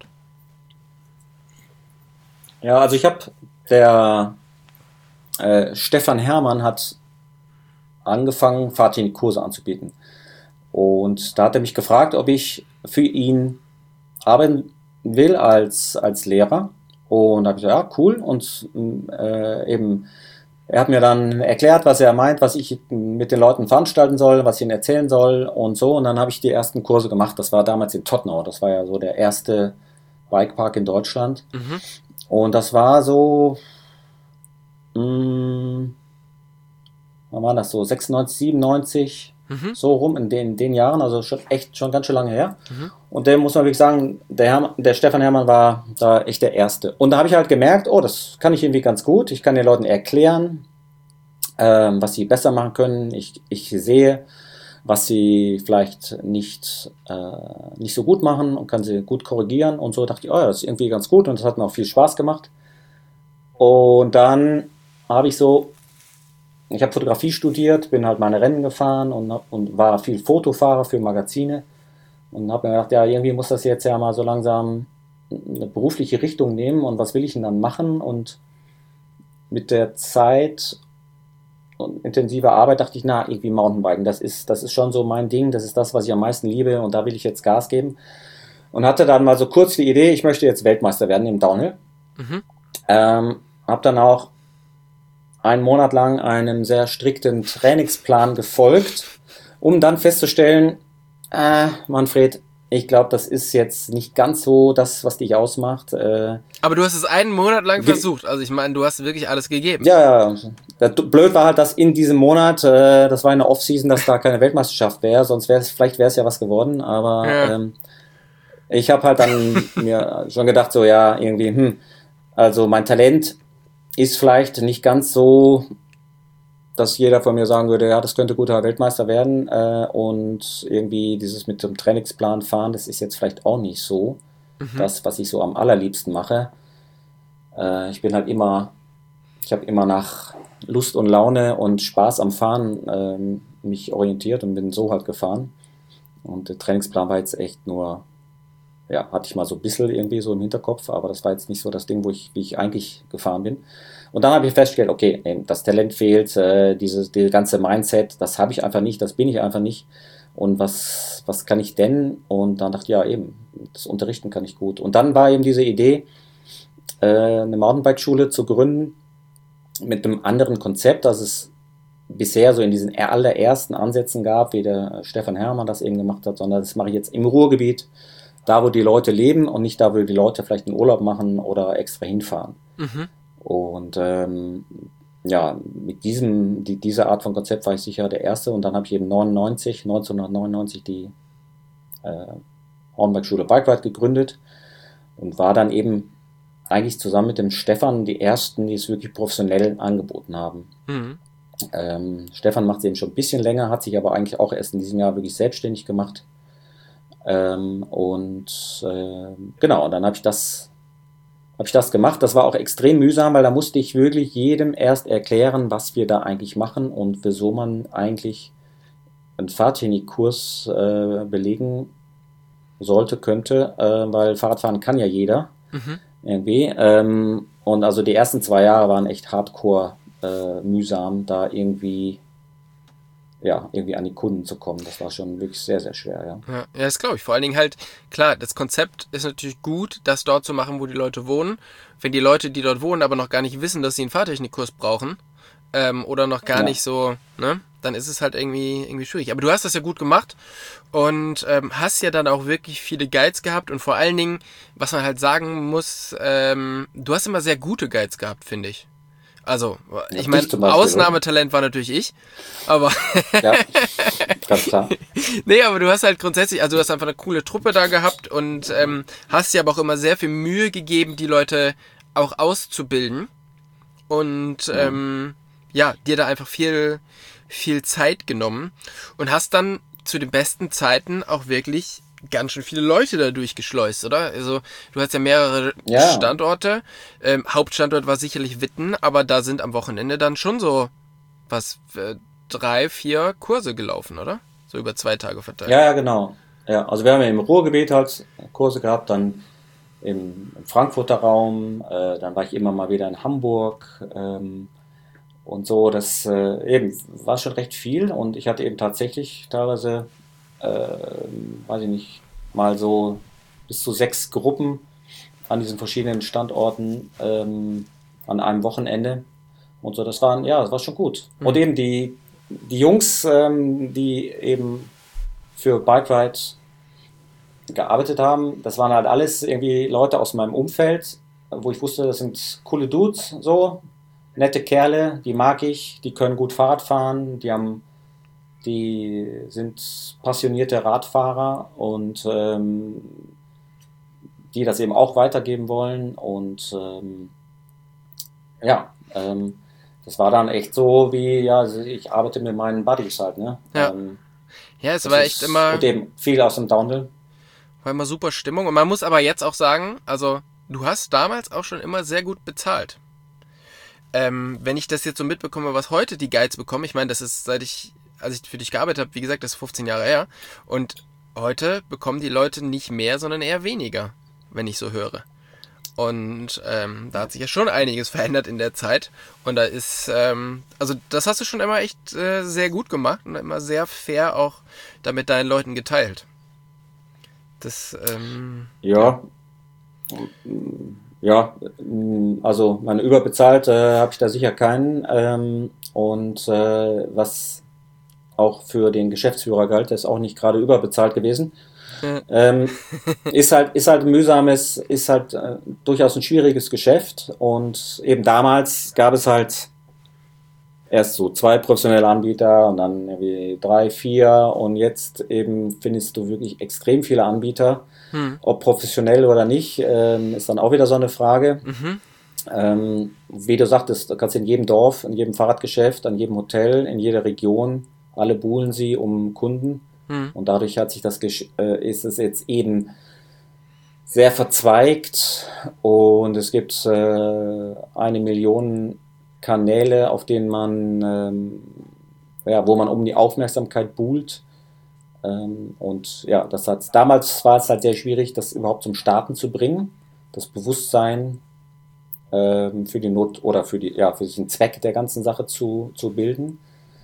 C: Ja, also ich habe, der äh, Stefan Herrmann hat angefangen, Fahrtechnikkurse anzubieten. Und da hat er mich gefragt, ob ich für ihn arbeiten will als, als Lehrer. Und da habe ich gesagt, ja, cool. Und äh, eben er hat mir dann erklärt, was er meint, was ich mit den Leuten veranstalten soll, was ich ihnen erzählen soll und so. Und dann habe ich die ersten Kurse gemacht. Das war damals in Tottenau. Das war ja so der erste Bikepark in Deutschland.
B: Mhm.
C: Und das war so, mh, wann war das so, sechsundneunzig, siebenundneunzig,
B: Mhm.
C: so rum in den, in den Jahren, also schon echt schon ganz schön lange her.
B: Mhm.
C: Und der muss man wirklich sagen, der, Hermann, der Stefan Hermann war da echt der Erste. Und da habe ich halt gemerkt, oh, das kann ich irgendwie ganz gut. Ich kann den Leuten erklären, ähm, was sie besser machen können. Ich, ich sehe, was sie vielleicht nicht, äh, nicht so gut machen und kann sie gut korrigieren. Und so dachte ich, oh ja, das ist irgendwie ganz gut und das hat mir auch viel Spaß gemacht. Und dann habe ich so, ich habe Fotografie studiert, bin halt meine Rennen gefahren und, und war viel Fotofahrer für Magazine und habe mir gedacht, ja, irgendwie muss das jetzt ja mal so langsam eine berufliche Richtung nehmen und was will ich denn dann machen? Und mit der Zeit und intensiver Arbeit dachte ich, na, irgendwie Mountainbiken, das ist, das ist schon so mein Ding, das ist das, was ich am meisten liebe und da will ich jetzt Gas geben. Und hatte dann mal so kurz die Idee, ich möchte jetzt Weltmeister werden im Downhill.
B: Mhm.
C: Ähm, habe dann auch einen Monat lang einem sehr strikten Trainingsplan gefolgt, um dann festzustellen, äh, Manfred, ich glaube, das ist jetzt nicht ganz so das, was dich ausmacht. Äh,
B: Aber du hast es einen Monat lang
C: Ge-
B: versucht. Also ich meine, du hast wirklich alles gegeben.
C: ja, das blöd war halt, dass in diesem Monat, äh, das war in der Off-Season, dass da keine Weltmeisterschaft wäre, sonst wäre es, vielleicht wäre es ja was geworden, aber
B: Ja.
C: ähm, ich habe halt dann mir schon gedacht, so ja, irgendwie, hm, also mein Talent ist vielleicht nicht ganz so, dass jeder von mir sagen würde, ja, das könnte guter Weltmeister werden. Äh, und irgendwie dieses mit dem Trainingsplan fahren, das ist jetzt vielleicht auch nicht so
B: Mhm.
C: das, was ich so am allerliebsten mache. Äh, ich bin halt immer, ich habe immer nach Lust und Laune und Spaß am Fahren ähm, mich orientiert und bin so halt gefahren. Und der Trainingsplan war jetzt echt nur, ja, hatte ich mal so ein bisschen irgendwie so im Hinterkopf, aber das war jetzt nicht so das Ding, wo ich, wie ich eigentlich gefahren bin. Und dann habe ich festgestellt, okay, ey, das Talent fehlt, äh, dieses, dieses ganze Mindset, das habe ich einfach nicht, das bin ich einfach nicht. Und was, was kann ich denn? Und dann dachte ich, ja eben, das Unterrichten kann ich gut. Und dann war eben diese Idee, äh, eine Mountainbike-Schule zu gründen mit einem anderen Konzept, als es bisher so in diesen allerersten Ansätzen gab, wie der Stefan Hermann das eben gemacht hat, sondern das mache ich jetzt im Ruhrgebiet, da wo die Leute leben und nicht da, wo die Leute vielleicht einen Urlaub machen oder extra hinfahren.
B: Mhm.
C: Und ähm, ja, mit diesem, die, dieser Art von Konzept war ich sicher der Erste und dann habe ich eben neunundneunzig, neunzehnhundertneunundneunzig die äh, Mountainbike-Schule Bikeweit gegründet und war dann eben eigentlich zusammen mit dem Stefan die Ersten, die es wirklich professionell angeboten haben.
B: Mhm.
C: Ähm, Stefan macht es eben schon ein bisschen länger, hat sich aber eigentlich auch erst in diesem Jahr wirklich selbstständig gemacht. Ähm, und äh, genau, und dann habe ich das habe ich das gemacht. Das war auch extrem mühsam, weil da musste ich wirklich jedem erst erklären, was wir da eigentlich machen und wieso man eigentlich einen Fahrtechnikkurs äh, belegen sollte, könnte, äh, weil Fahrradfahren kann ja jeder
B: Mhm.
C: irgendwie. Ähm, und also die ersten zwei Jahre waren echt hardcore äh, mühsam, da irgendwie ja, irgendwie an die Kunden zu kommen. Das war schon wirklich sehr, sehr schwer, ja.
B: Ja, ja, das glaube ich. Vor allen Dingen halt, klar, das Konzept ist natürlich gut, das dort zu machen, wo die Leute wohnen. Wenn die Leute, die dort wohnen, aber noch gar nicht wissen, dass sie einen Fahrtechnikkurs brauchen, ähm, oder noch gar
C: Ja.
B: nicht so, ne, dann ist es halt irgendwie, irgendwie schwierig. Aber du hast das ja gut gemacht und ähm, hast ja dann auch wirklich viele Guides gehabt und vor allen Dingen, was man halt sagen muss, ähm, du hast immer sehr gute Guides gehabt, finde ich. Also, ich
C: dich
B: meine,
C: zum Beispiel,
B: Ausnahmetalent war natürlich ich, aber
C: Ja, ganz klar.
B: nee, aber du hast halt grundsätzlich, also du hast einfach eine coole Truppe da gehabt und ähm, hast dir aber auch immer sehr viel Mühe gegeben, die Leute auch auszubilden und ähm, ja, dir da einfach viel, viel Zeit genommen und hast dann zu den besten Zeiten auch wirklich ganz schön viele Leute da durchgeschleust, oder? Also du hast ja mehrere
C: Ja.
B: Standorte. Ähm, Hauptstandort war sicherlich Witten, aber da sind am Wochenende dann schon so was äh, drei, vier Kurse gelaufen, oder? So über zwei Tage verteilt.
C: Ja, ja, genau. Ja, also wir haben ja im Ruhrgebiet halt Kurse gehabt, dann im, im Frankfurter Raum, äh, dann war ich immer mal wieder in Hamburg ähm, und so. Das äh, eben war schon recht viel und ich hatte eben tatsächlich teilweise, äh, weiß ich nicht, mal so bis zu sechs Gruppen an diesen verschiedenen Standorten ähm, an einem Wochenende. und so. Das waren, ja, das war schon gut.
B: Mhm.
C: Und eben die, die Jungs, ähm, die eben für Bike Ride gearbeitet haben, das waren halt alles irgendwie Leute aus meinem Umfeld, wo ich wusste, das sind coole Dudes, so, nette Kerle, die mag ich, die können gut Fahrrad fahren, die haben, die sind passionierte Radfahrer und ähm, die das eben auch weitergeben wollen und ähm, ja, ähm, das war dann echt so wie, ja, ich arbeite mit meinen Buddies halt, ne?
B: Ja,
C: Ähm,
B: ja es
C: das
B: war
C: ist,
B: echt immer,
C: und eben viel aus dem Downhill.
B: war immer super Stimmung. Und man muss aber jetzt auch sagen, also du hast damals auch schon immer sehr gut bezahlt. Ähm, wenn ich das jetzt so mitbekomme, was heute die Guides bekommen, ich meine, das ist, seit ich, als ich für dich gearbeitet habe, wie gesagt, das ist fünfzehn Jahre her. Und heute bekommen die Leute nicht mehr, sondern eher weniger, wenn ich so höre. Und ähm, da hat sich ja schon einiges verändert in der Zeit. Und da ist, ähm, also das hast du schon immer echt äh, sehr gut gemacht und immer sehr fair auch da mit deinen Leuten geteilt. Das, ähm,
C: Ja, ja, mm, also meine überbezahlt äh, habe ich da sicher keinen. Ähm, und äh, was auch für den Geschäftsführer galt, der ist auch nicht gerade überbezahlt gewesen.
B: ja.
C: Ähm, ist halt, ist halt ein mühsames, ist halt äh, durchaus ein schwieriges Geschäft. Und eben damals gab es halt erst so zwei professionelle Anbieter und dann irgendwie drei, vier und jetzt eben findest du wirklich extrem viele Anbieter.
B: Hm.
C: Ob professionell oder nicht, ähm, ist dann auch wieder so eine Frage.
B: Mhm.
C: Ähm, wie du sagtest, du kannst in jedem Dorf, in jedem Fahrradgeschäft, an jedem Hotel, in jeder Region, alle buhlen sie um Kunden.
B: Hm.
C: Und dadurch hat sich das, Gesch- äh, ist es jetzt eben sehr verzweigt und es gibt äh, eine Million Kanäle, auf denen man, ähm, ja, wo man um die Aufmerksamkeit buhlt. Ähm, und ja, das hat, damals war es halt sehr schwierig, das überhaupt zum Starten zu bringen, das Bewusstsein ähm, für die Not oder für die, ja, für den Zweck der ganzen Sache zu, zu bilden.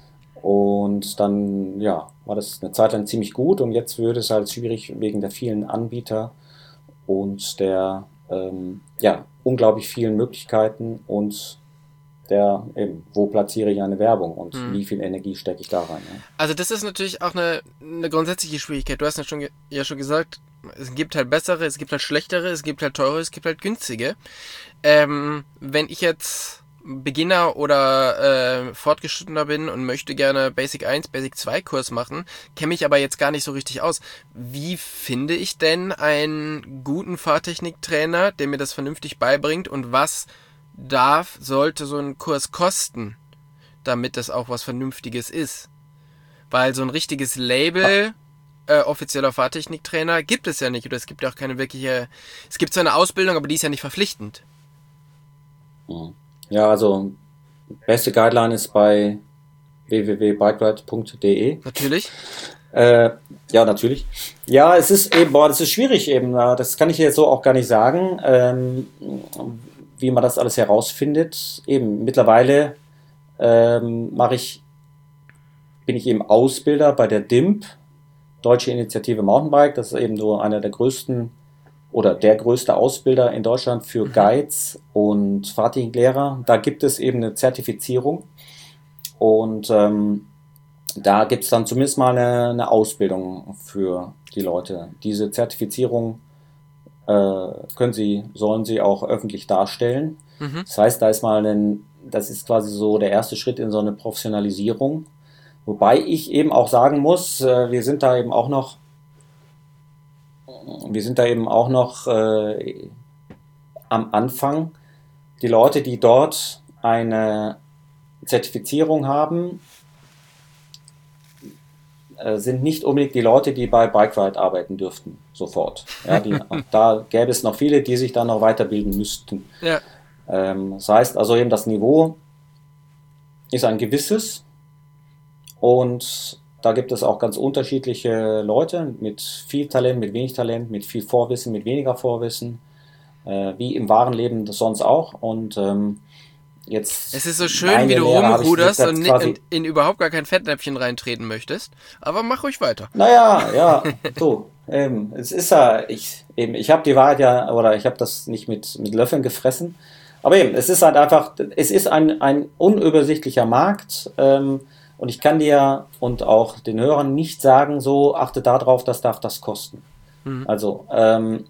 C: Und dann, ja, war das eine Zeit lang ziemlich gut und jetzt würde es halt schwierig wegen der vielen Anbieter und der, ähm, ja, unglaublich vielen Möglichkeiten und der, eben, wo platziere ich eine Werbung und
B: Hm.
C: wie viel Energie stecke ich da rein. Ja?
B: Also das ist natürlich auch eine, eine grundsätzliche Schwierigkeit. Du hast ja schon, ge- ja schon gesagt, es gibt halt bessere, es gibt halt schlechtere, es gibt halt teure, es gibt halt günstige. Ähm, wenn ich jetzt Beginner oder äh, Fortgeschrittener bin und möchte gerne Basic eins, Basic zwei Kurs machen, kenne mich aber jetzt gar nicht so richtig aus. Wie finde ich denn einen guten Fahrtechniktrainer, der mir das vernünftig beibringt und was darf, sollte so ein Kurs kosten, damit das auch was Vernünftiges ist? Weil so ein richtiges Label äh, offizieller Fahrtechniktrainer gibt es ja nicht oder es gibt auch keine wirkliche, es gibt zwar eine Ausbildung, aber die ist ja nicht verpflichtend.
C: Ja, also beste Guideline ist bei w w w punkt bikeride punkt d e.
B: Natürlich.
C: Äh, ja, natürlich. Ja, es ist eben, boah, das ist schwierig eben. Das kann ich jetzt so auch gar nicht sagen, ähm, wie man das alles herausfindet. Eben mittlerweile ähm, mache ich, bin ich eben Ausbilder bei der D I M P, Deutsche Initiative Mountainbike. Das ist eben so einer der größten oder der größte Ausbilder in Deutschland für Guides und Fahrtechniklehrer. Da gibt es eben eine Zertifizierung und ähm, da gibt es dann zumindest mal eine, eine Ausbildung für die Leute. Diese Zertifizierung äh, können sie, sollen sie auch öffentlich darstellen.
B: Mhm.
C: Das heißt, da ist mal ein, das ist quasi so der erste Schritt in so eine Professionalisierung. Wobei ich eben auch sagen muss, äh, wir sind da eben auch noch, wir sind da eben auch noch äh, am Anfang. Die Leute, die dort eine Zertifizierung haben, sind nicht unbedingt die Leute, die bei BikeRide arbeiten dürften, sofort. Ja, die, da gäbe es noch viele, die sich dann noch weiterbilden müssten.
B: Ja.
C: Ähm, das heißt also eben, das Niveau ist ein gewisses und da gibt es auch ganz unterschiedliche Leute mit viel Talent, mit wenig Talent, mit viel Vorwissen, mit weniger Vorwissen, äh, wie im wahren Leben das sonst auch. Und ähm, jetzt
B: Es ist so schön, wie du
C: Lehre habe ich
B: rumruderst
C: jetzt
B: und ni-
C: quasi-
B: in, in überhaupt gar kein Fettnäpfchen reintreten möchtest. Aber mach ruhig weiter.
C: Naja, ja, so, ähm, es ist ja, ich, eben, ich habe die Wahrheit ja, oder ich habe das nicht mit, mit Löffeln gefressen. Aber eben, es ist halt einfach, es ist ein, ein unübersichtlicher Markt, ähm, und ich kann dir und auch den Hörern nicht sagen, so achte darauf, das darf das kosten.
B: Mhm.
C: Also, ähm,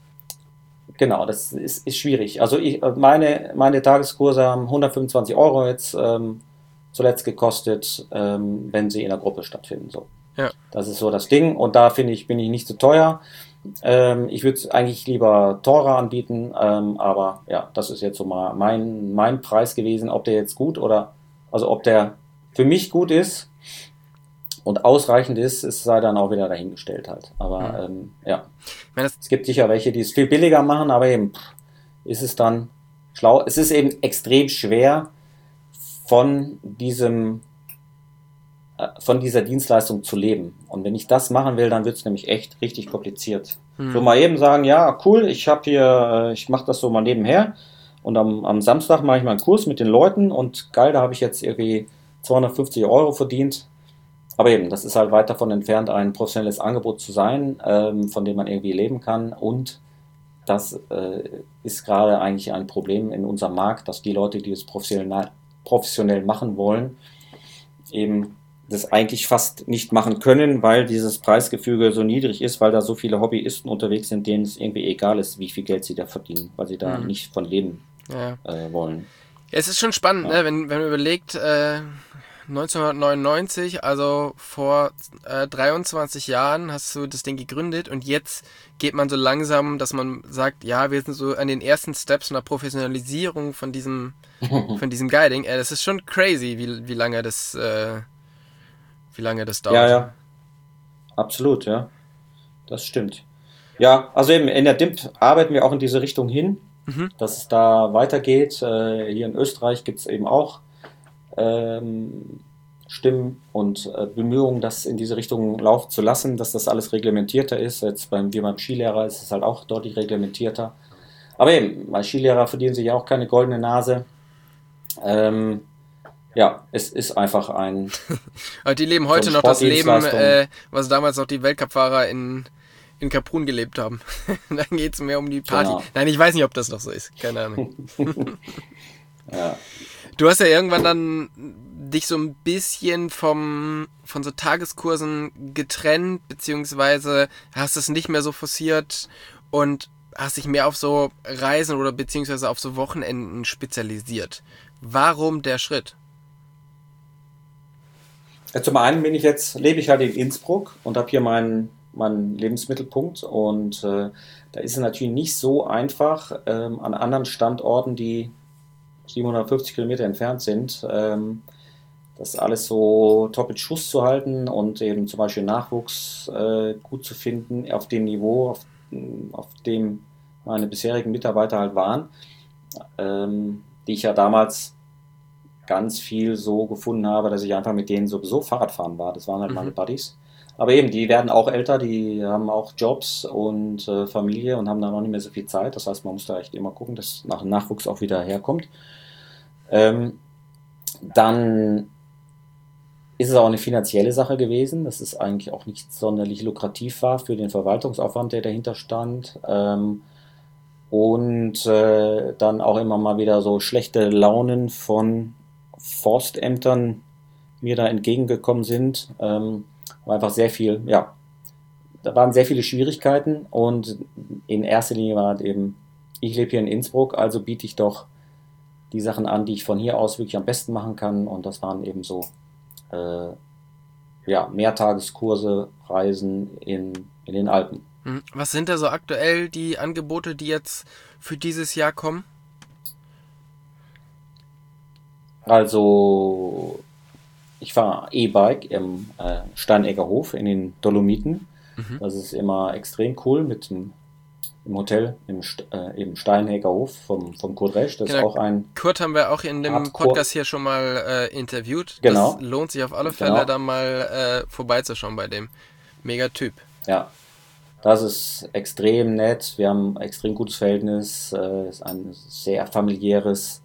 C: genau, das ist, ist schwierig. Also ich, meine, meine Tageskurse haben hundertfünfundzwanzig Euro jetzt ähm, zuletzt gekostet, ähm, wenn sie in der Gruppe stattfinden. So.
B: Ja.
C: Das ist so das Ding. Und da finde ich, bin ich nicht zu teuer. Ähm, ich würde es eigentlich lieber teurer anbieten, ähm, aber ja, das ist jetzt so mal mein, mein Preis gewesen. Ob der jetzt gut oder, also ob der für mich gut ist und ausreichend ist, ist sei dann auch wieder dahingestellt halt. Aber
B: Mhm.
C: ähm, ja,
B: Ich meine, das,
C: es gibt sicher welche, die es viel billiger machen, aber eben pff, ist es dann schlau. Es ist eben extrem schwer von diesem äh, von dieser Dienstleistung zu leben. Und wenn ich das machen will, dann wird es nämlich echt richtig kompliziert.
B: Mhm.
C: So mal eben sagen, ja, cool, ich habe hier, äh, ich mache das so mal nebenher und am, am Samstag mache ich mal einen Kurs mit den Leuten und geil, da habe ich jetzt irgendwie zweihundertfünfzig Euro verdient. Aber eben, das ist halt weit davon entfernt, ein professionelles Angebot zu sein, ähm, von dem man irgendwie leben kann. Und das äh, ist gerade eigentlich ein Problem in unserem Markt, dass die Leute, die es professionell, professionell machen wollen, eben das eigentlich fast nicht machen können, weil dieses Preisgefüge so niedrig ist, weil da so viele Hobbyisten unterwegs sind, denen es irgendwie egal ist, wie viel Geld sie da verdienen, weil sie da
B: Mhm.
C: nicht von leben
B: ja.
C: äh, wollen.
B: Ja, es ist schon spannend,
C: Ja.
B: ne? wenn, wenn man überlegt, äh, neunzehnhundertneunundneunzig, also vor äh, dreiundzwanzig Jahren hast du das Ding gegründet und jetzt geht man so langsam, dass man sagt, ja, wir sind so an den ersten Steps einer Professionalisierung von diesem, von diesem Guiding. Äh, das ist schon crazy, wie, wie lange das, äh, wie lange das dauert.
C: Ja, ja, absolut, ja, das stimmt. Ja, also eben in der D I M P arbeiten wir auch in diese Richtung hin,
B: Mhm.
C: dass es da weitergeht. Äh, hier in Österreich gibt es eben auch ähm, Stimmen und äh, Bemühungen, das in diese Richtung laufen zu lassen, dass das alles reglementierter ist. Jetzt beim, wie beim Skilehrer ist es halt auch deutlich reglementierter. Aber eben, bei Skilehrer verdienen sich ja auch keine goldene Nase. Ähm, ja, es ist einfach ein
B: Aber die leben
C: so
B: heute
C: eine
B: noch das Leben,
C: Sportdienstleistung.
B: äh, was damals noch die Weltcup-Fahrer in, in Kaprun gelebt haben. Dann geht es mehr um die Party.
C: Genau.
B: Nein, ich weiß nicht, ob das noch so ist. Keine Ahnung.
C: Ja.
B: Du hast ja irgendwann dann dich so ein bisschen vom, von so Tageskursen getrennt, beziehungsweise hast es nicht mehr so forciert und hast dich mehr auf so Reisen oder beziehungsweise auf so Wochenenden spezialisiert. Warum der Schritt?
C: Ja, zum einen bin ich jetzt, lebe ich halt in Innsbruck und habe hier meinen, meinen Lebensmittelpunkt und äh, da ist es natürlich nicht so einfach, ähm, an anderen Standorten, die siebenhundertfünfzig Kilometer entfernt sind, ähm, das alles so top in Schuss zu halten und eben zum Beispiel Nachwuchs äh, gut zu finden auf dem Niveau, auf, auf dem meine bisherigen Mitarbeiter halt waren, ähm, die ich ja damals ganz viel so gefunden habe, dass ich einfach mit denen sowieso Fahrrad fahren war. Das waren halt
B: Mhm.
C: meine Buddies. Aber eben, die werden auch älter, die haben auch Jobs und äh, Familie und haben da noch nicht mehr so viel Zeit. Das heißt, man muss da echt immer gucken, dass nach dem Nachwuchs auch wieder herkommt. Ähm, dann ist es auch eine finanzielle Sache gewesen, dass es eigentlich auch nicht sonderlich lukrativ war für den Verwaltungsaufwand, der dahinter stand. Ähm, und äh, dann auch immer mal wieder so schlechte Launen von Forstämtern mir da entgegengekommen sind. Ähm, war einfach sehr viel, ja, da waren sehr viele Schwierigkeiten und in erster Linie war halt eben, ich lebe hier in Innsbruck, also biete ich doch die Sachen an, die ich von hier aus wirklich am besten machen kann und das waren eben so äh, ja, Mehrtageskurse, Reisen in, in den Alpen.
B: Hm. Was sind da so aktuell die Angebote, die jetzt für dieses Jahr kommen?
C: Also ich fahre E-Bike im äh, Steinegger Hof in den Dolomiten.
B: Mhm.
C: Das ist immer extrem cool mit dem im Hotel im St äh, im Steinegger Hof vom, vom Kurt Resch. Das
B: Genau.
C: ist auch ein
B: Kurt haben wir auch in dem
C: Hardcore-
B: Podcast hier schon mal äh, interviewt.
C: Genau.
B: Das lohnt sich auf alle Fälle,
C: Genau.
B: da mal äh, vorbeizuschauen bei dem. Mega Typ.
C: Ja, das ist extrem nett. Wir haben ein extrem gutes Verhältnis. Es ist ein sehr familiäres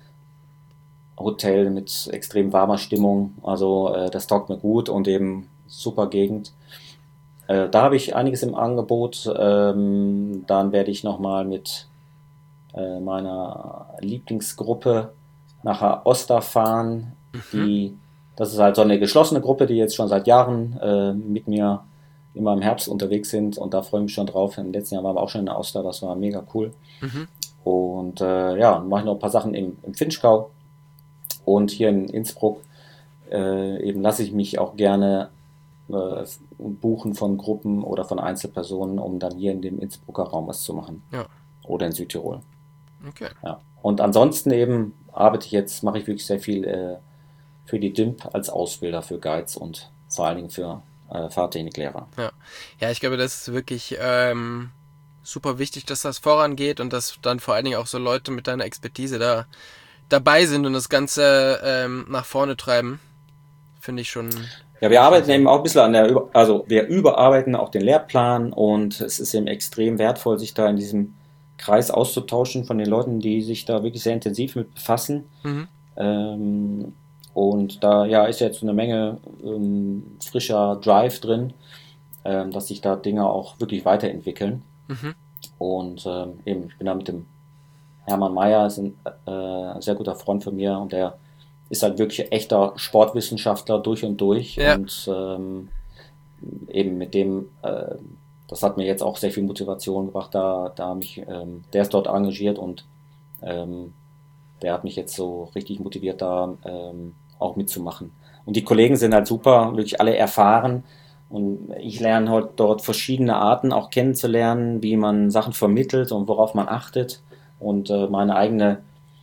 C: Hotel mit extrem warmer Stimmung. Also äh, das taugt mir gut und eben super Gegend. Äh, da habe ich einiges im Angebot. Ähm, dann werde ich nochmal mit äh, meiner Lieblingsgruppe nach Aosta fahren.
B: Mhm.
C: Die, das ist halt so eine geschlossene Gruppe, die jetzt schon seit Jahren äh, mit mir immer im Herbst unterwegs sind und da freue ich mich schon drauf. Im letzten Jahr waren wir auch schon in Aosta, das war mega cool.
B: Mhm.
C: Und äh, ja, mache ich noch ein paar Sachen im, im Finchgau und hier in Innsbruck äh, eben lasse ich mich auch gerne äh, buchen von Gruppen oder von Einzelpersonen, um dann hier in dem Innsbrucker Raum was zu machen.
B: Ja.
C: Oder in Südtirol.
B: Okay.
C: Ja. Und ansonsten eben arbeite ich jetzt, mache ich wirklich sehr viel äh, für die D I M P als Ausbilder für Guides und vor allen Dingen für äh, Fahrtechniklehrer.
B: Ja. Ja, ich glaube, das ist wirklich ähm, super wichtig, dass das vorangeht und dass dann vor allen Dingen auch so Leute mit deiner Expertise da dabei sind und das Ganze ähm, nach vorne treiben. Finde ich schon.
C: Ja, wir arbeiten eben auch ein bisschen an der, Über- also wir überarbeiten auch den Lehrplan und es ist eben extrem wertvoll, sich da in diesem Kreis auszutauschen von den Leuten, die sich da wirklich sehr intensiv mit befassen.
B: Mhm.
C: Ähm, und da ja ist jetzt eine Menge ähm, frischer Drive drin, ähm, dass sich da Dinge auch wirklich weiterentwickeln.
B: Mhm.
C: Und ähm, eben, ich bin da mit dem Hermann Mayer, ist ein äh, sehr guter Freund von mir und der ist halt wirklich echter Sportwissenschaftler durch und durch.
B: Ja.
C: Und ähm, eben mit dem, äh, das hat mir jetzt auch sehr viel Motivation gebracht, da, da mich, ähm, der ist dort engagiert und ähm, der hat mich jetzt so richtig motiviert, da ähm, auch mitzumachen. Und die Kollegen sind halt super, wirklich alle erfahren. Und ich lerne halt dort verschiedene Arten auch kennenzulernen, wie man Sachen vermittelt und worauf man achtet. Und äh, meine eigene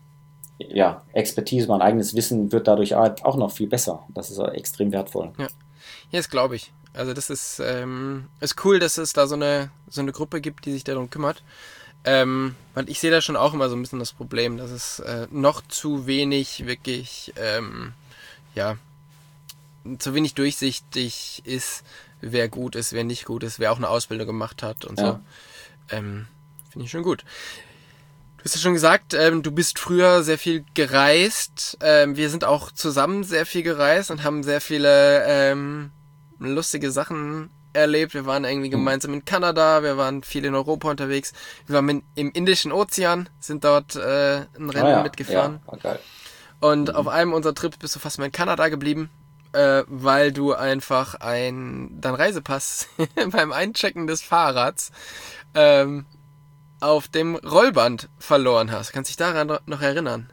C: ja, Expertise, mein eigenes Wissen wird dadurch halt auch noch viel besser. Das ist extrem wertvoll.
B: Ja, ja, das glaube ich. Also das ist, ähm, ist cool, dass es da so eine, so eine Gruppe gibt, die sich darum kümmert. Ähm, weil ich sehe da schon auch immer so ein bisschen das Problem, dass es äh, noch zu wenig wirklich, ähm, ja, zu wenig durchsichtig ist, wer gut ist, wer nicht gut ist, wer auch eine Ausbildung gemacht hat und
C: Ja.
B: so. Ähm, finde ich schon gut. Du hast ja schon gesagt, ähm, du bist früher sehr viel gereist. Ähm, wir sind auch zusammen sehr viel gereist und haben sehr viele ähm, lustige Sachen erlebt. Wir waren irgendwie gemeinsam in Kanada, wir waren viel in Europa unterwegs. Wir waren in, im Indischen Ozean, sind dort äh, ein Rennen
C: Ah ja,
B: mitgefahren.
C: ja, war geil.
B: Und auf einem unserer Trips bist du fast mal in Kanada geblieben, äh, weil du einfach ein, dein Reisepass beim Einchecken des Fahrrads ähm, auf dem Rollband verloren hast. Kannst dich daran noch erinnern?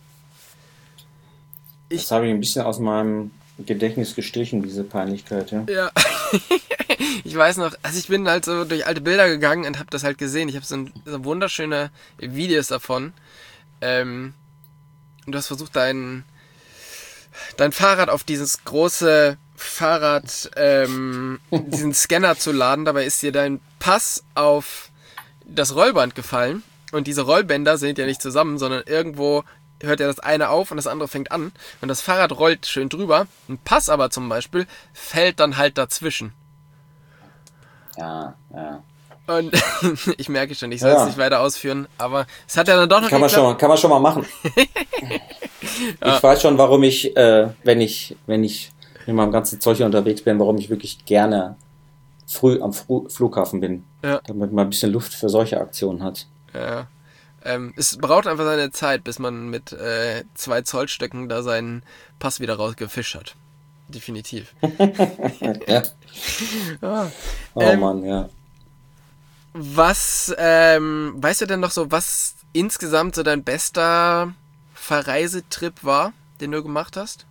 B: Ich-
C: Das habe ich ein bisschen aus meinem Gedächtnis gestrichen, diese Peinlichkeit. Ja.
B: Ja. Ich weiß noch, also ich bin halt so durch alte Bilder gegangen und habe das halt gesehen. Ich habe so, ein, so wunderschöne Videos davon. Ähm, und du hast versucht, dein, dein Fahrrad auf dieses große Fahrrad, ähm, diesen Scanner zu laden. Dabei ist dir dein Pass auf das Rollband gefallen. Und diese Rollbänder sind ja nicht zusammen, sondern irgendwo hört ja das eine auf und das andere fängt an. Und das Fahrrad rollt schön drüber. Ein Pass aber zum Beispiel fällt dann halt dazwischen.
C: Ja, ja.
B: Und ich merke schon, ich soll
C: Ja.
B: es nicht weiter ausführen, aber es hat ja dann doch noch
C: Kann man, schon, mal- kann man schon mal machen. Ich weiß schon, warum ich, äh, wenn ich, wenn ich mit meinem ganzen Zeug hier unterwegs bin, warum ich wirklich gerne früh am Fru- Flughafen bin.
B: Ja.
C: Damit man ein bisschen Luft für solche Aktionen hat.
B: Ja. Ähm, es braucht einfach seine Zeit, bis man mit äh, zwei Zollstöcken da seinen Pass wieder rausgefischt hat. Definitiv.
C: Ja.
B: Ah.
C: Oh
B: Ähm,
C: Mann, ja.
B: Was, ähm, weißt du denn noch so, was insgesamt so dein bester Verreisetrip war, den du gemacht hast?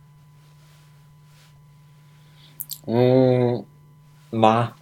C: Mm, ma.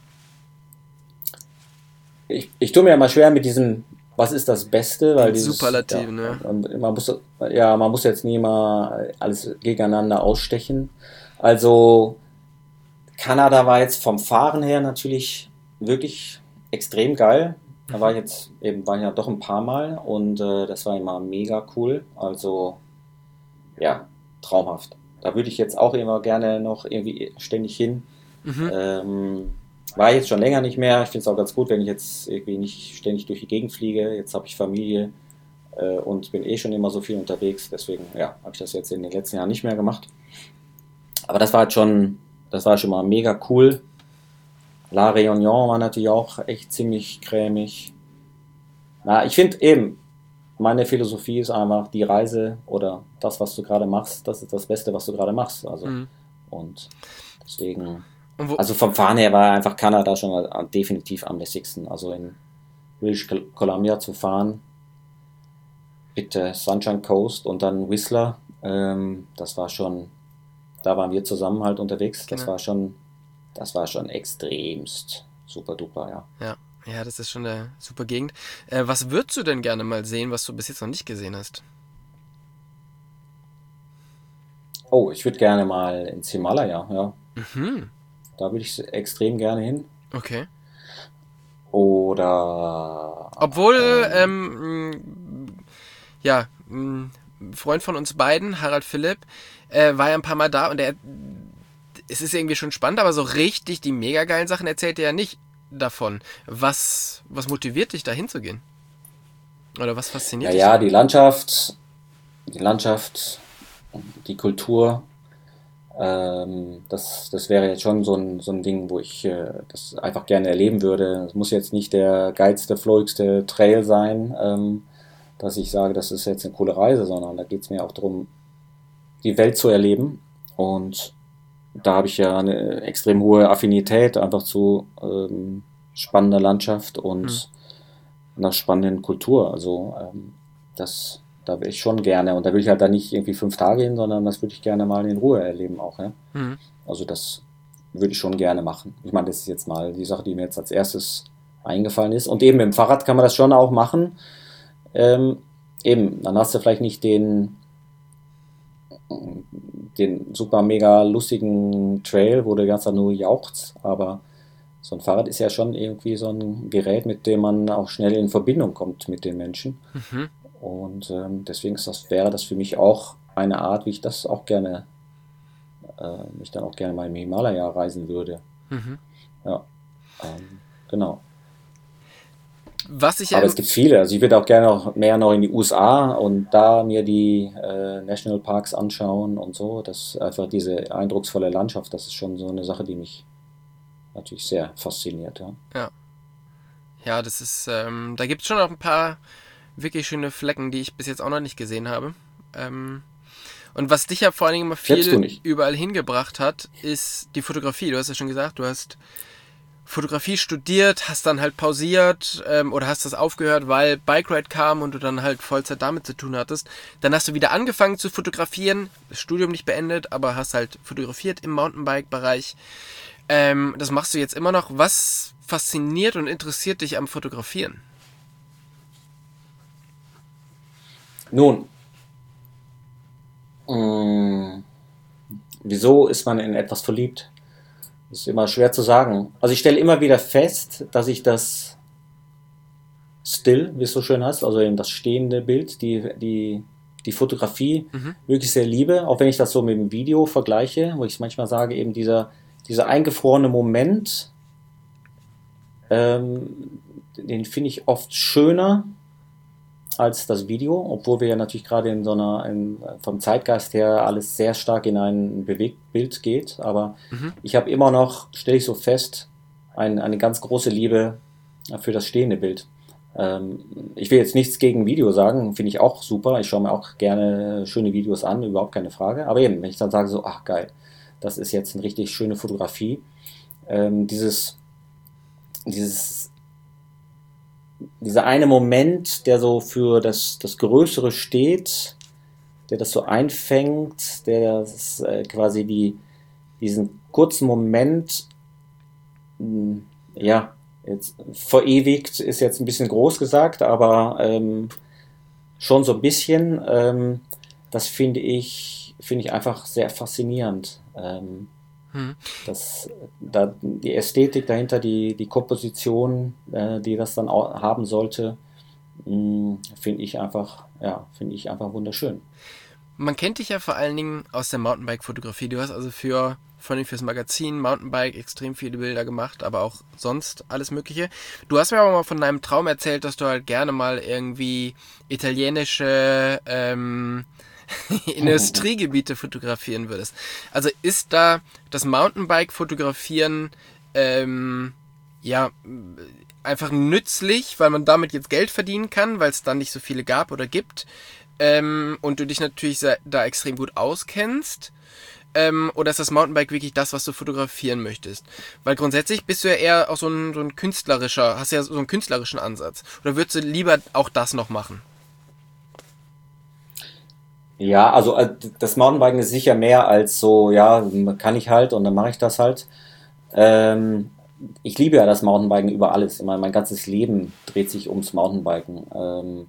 C: Ich, ich tue mir ja mal schwer mit diesem, was ist das Beste, weil
B: Den
C: dieses,
B: Superlativen,
C: ja,
B: ne?
C: und man muss, ja, man muss jetzt nie mal alles gegeneinander ausstechen. Also Kanada war jetzt vom Fahren her natürlich wirklich extrem geil. Da war ich jetzt eben, war ich ja doch ein paar Mal und äh, das war immer mega cool. Also ja, traumhaft. Da würde ich jetzt auch immer gerne noch irgendwie ständig hin.
B: Mhm.
C: Ähm, war jetzt schon länger nicht mehr. Ich finde es auch ganz gut, wenn ich jetzt irgendwie nicht ständig durch die Gegend fliege. Jetzt habe ich Familie äh, und bin eh schon immer so viel unterwegs. Deswegen ja, habe ich das jetzt in den letzten Jahren nicht mehr gemacht. Aber das war halt schon, das war schon mal mega cool. La Réunion war natürlich auch echt ziemlich cremig. Na, ich finde eben, meine Philosophie ist einfach die Reise oder das, was du gerade machst, das ist das Beste, was du gerade machst. Also,
B: Mhm.
C: und deswegen,
B: Und wo,
C: also vom Fahren her war einfach Kanada schon mal definitiv am lässigsten. Also in British Columbia zu fahren, mit der Sunshine Coast und dann Whistler, ähm, das war schon, da waren wir zusammen halt unterwegs. Das
B: genau.
C: war schon, das war schon extremst super duper, ja.
B: Ja. Ja, das ist schon eine super Gegend. Äh, was würdest du denn gerne mal sehen, was du bis jetzt noch nicht gesehen hast?
C: Oh, ich würde gerne mal ins Himalaya, ja.
B: Mhm.
C: Da würde ich extrem gerne hin.
B: Okay.
C: Oder
B: Obwohl,
C: ähm,
B: ähm, mh, ja, mh, ein Freund von uns beiden, Harald Philipp, äh, war ja ein paar Mal da und er, es ist irgendwie schon spannend, aber so richtig die mega geilen Sachen erzählt er ja nicht davon. Was, was motiviert dich da hinzugehen? Oder was fasziniert dich
C: naja,
B: daran?
C: die Landschaft, die Landschaft, die Kultur, ähm, das, das wäre jetzt schon so ein, so ein Ding, wo ich äh, das einfach gerne erleben würde. Es muss jetzt nicht der geilste, flowigste Trail sein, ähm, dass ich sage, das ist jetzt eine coole Reise, sondern da geht es mir auch darum, die Welt zu erleben. Und da habe ich ja eine extrem hohe Affinität einfach zu ähm, spannender Landschaft
B: Hm.
C: und einer spannenden Kultur. Also ähm, das, da will ich schon gerne. Und da will ich halt dann nicht irgendwie fünf Tage hin, sondern das würde ich gerne mal in Ruhe erleben auch. Ja?
B: Hm.
C: Also das würde ich schon gerne machen. Ich meine, das ist jetzt mal die Sache, die mir jetzt als erstes eingefallen ist. Und eben mit dem Fahrrad kann man das schon auch machen. Ähm, eben, dann hast du vielleicht nicht den den super mega lustigen Trail, wo du ganz nur jauchzt, aber so ein Fahrrad ist ja schon irgendwie so ein Gerät, mit dem man auch schnell in Verbindung kommt mit den Menschen.
B: Mhm.
C: Und ähm, deswegen ist das, wäre das für mich auch eine Art, wie ich das auch gerne, äh, mich dann auch gerne mal im Himalaya reisen würde.
B: Mhm.
C: Ja, ähm, genau.
B: Was ich ja
C: Aber es
B: im,
C: gibt viele. Also ich würde auch gerne noch mehr noch in die U S A und da mir die äh, Nationalparks anschauen und so. Das einfach diese eindrucksvolle Landschaft, das ist schon so eine Sache, die mich natürlich sehr fasziniert. Ja.
B: ja, ja, das ist, ähm, da gibt es schon noch ein paar wirklich schöne Flecken, die ich bis jetzt auch noch nicht gesehen habe. Ähm, und was dich ja vor allen Dingen immer
C: Selbst du
B: viel
C: nicht.
B: überall hingebracht hat, ist die Fotografie. Du hast ja schon gesagt, du hast Fotografie studiert, hast dann halt pausiert ähm, oder hast das aufgehört, weil Bike Ride kam und du dann halt Vollzeit damit zu tun hattest. Dann hast du wieder angefangen zu fotografieren, das Studium nicht beendet, aber hast halt fotografiert im Mountainbike-Bereich. Ähm, das machst du jetzt immer noch. Was fasziniert und interessiert dich am Fotografieren?
C: Nun, mh, wieso ist man in etwas verliebt? Das ist immer schwer zu sagen. Also ich stelle immer wieder fest, dass ich das Still, wie es so schön heißt, also eben das stehende Bild, die, die, die Fotografie
B: Mhm.
C: wirklich sehr liebe, auch wenn ich das so mit dem Video vergleiche, wo ich manchmal sage, eben dieser, dieser eingefrorene Moment, ähm, den finde ich oft schöner als das Video, obwohl wir ja natürlich gerade in so einer, in, vom Zeitgeist her alles sehr stark in ein Bewegtbild geht, aber
B: Mhm.
C: ich habe immer noch, stelle ich so fest, ein, eine ganz große Liebe für das stehende Bild. Ähm, ich will jetzt nichts gegen Video sagen, finde ich auch super. Ich schaue mir auch gerne schöne Videos an, überhaupt keine Frage. Aber eben, wenn ich dann sage so, ach geil, das ist jetzt eine richtig schöne Fotografie, ähm, dieses, dieses, dieser eine Moment, der so für das, das Größere steht, der das so einfängt, der das, äh, quasi die, diesen kurzen Moment, mh, ja, jetzt verewigt, ist jetzt ein bisschen groß gesagt, aber ähm, schon so ein bisschen. Ähm, das finde ich, finde ich einfach sehr faszinierend. Ähm,
B: Mhm.
C: das, da, die Ästhetik dahinter, die, die Komposition, äh, die das dann auch haben sollte, mh, finde ich einfach, ja, finde ich einfach wunderschön.
B: Man kennt dich ja vor allen Dingen aus der Mountainbike-Fotografie. Du hast also für, vor allem fürs Magazin Mountainbike extrem viele Bilder gemacht, aber auch sonst alles Mögliche. Du hast mir aber mal von deinem Traum erzählt, dass du halt gerne mal irgendwie italienische ähm, Industriegebiete fotografieren würdest. Also ist da das Mountainbike-Fotografieren ähm, ja, einfach nützlich, weil man damit jetzt Geld verdienen kann, weil es dann nicht so viele gab oder gibt. Ähm, und du dich natürlich da extrem gut auskennst. Ähm, oder ist das Mountainbike wirklich das, was du fotografieren möchtest? Weil grundsätzlich bist du ja eher auch so ein, so ein künstlerischer, hast ja so einen künstlerischen Ansatz. Oder würdest du lieber auch das noch machen?
C: Ja, also äh, das Mountainbiken ist sicher mehr als so, ja, kann ich halt und dann mache ich das halt. Ähm, Ich liebe ja das Mountainbiken über alles. Ich meine, mein ganzes Leben dreht sich ums Mountainbiken. Ähm,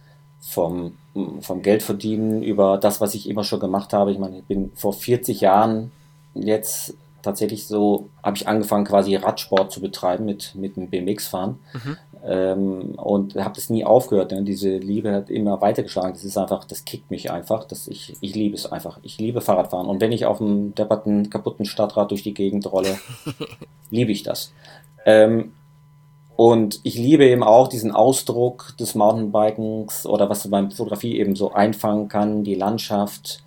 C: vom, vom Geldverdienen über das, was ich immer schon gemacht habe. Ich meine, ich bin vor vierzig Jahren jetzt tatsächlich so, habe ich angefangen quasi Radsport zu betreiben mit, mit dem B M X-Fahren.
B: Mhm.
C: Ähm, und habe das nie aufgehört. Ne? Diese Liebe hat immer weitergeschlagen. Das ist einfach, das kickt mich einfach. Das, ich, ich liebe es einfach. Ich liebe Fahrradfahren. Und wenn ich auf einem depperten, kaputten Stadtrad durch die Gegend rolle, liebe ich das. Ähm, und ich liebe eben auch diesen Ausdruck des Mountainbikens oder was beim Fotografie eben so einfangen kann, die Landschaft,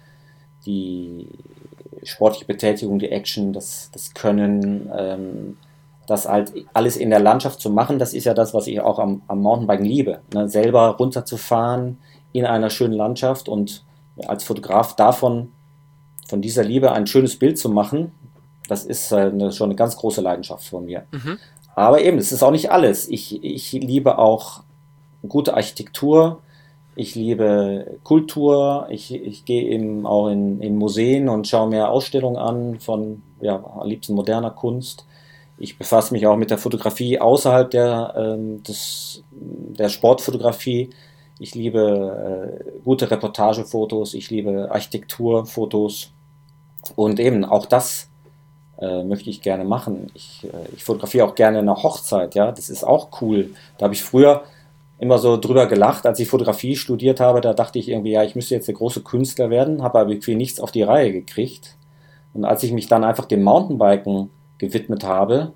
C: die sportliche Betätigung, die Action, das, das Können, ähm, das halt alles in der Landschaft zu machen, das ist ja das, was ich auch am, am Mountainbiken liebe. Ne? Selber runterzufahren in einer schönen Landschaft und als Fotograf davon, von dieser Liebe ein schönes Bild zu machen, das ist äh, eine, schon eine ganz große Leidenschaft von mir.
B: Mhm.
C: Aber eben, es ist auch nicht alles. Ich, ich liebe auch gute Architektur, ich liebe Kultur, ich, ich gehe eben auch in, in Museen und schaue mir Ausstellungen an von, ja, am liebsten moderner Kunst. Ich befasse mich auch mit der Fotografie außerhalb der, ähm, des, der Sportfotografie. Ich liebe äh, gute Reportagefotos, ich liebe Architekturfotos und eben auch das äh, möchte ich gerne machen. Ich, äh, ich fotografiere auch gerne eine Hochzeit, ja, das ist auch cool. Da habe ich früher immer so drüber gelacht, als ich Fotografie studiert habe, da dachte ich irgendwie, ja, ich müsste jetzt der große Künstler werden, habe aber irgendwie nichts auf die Reihe gekriegt. Und als ich mich dann einfach dem Mountainbiken gewidmet habe,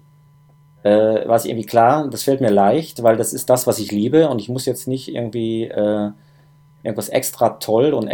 C: äh, war es irgendwie klar, das fällt mir leicht, weil das ist das, was ich liebe und ich muss jetzt nicht irgendwie äh, irgendwas extra toll und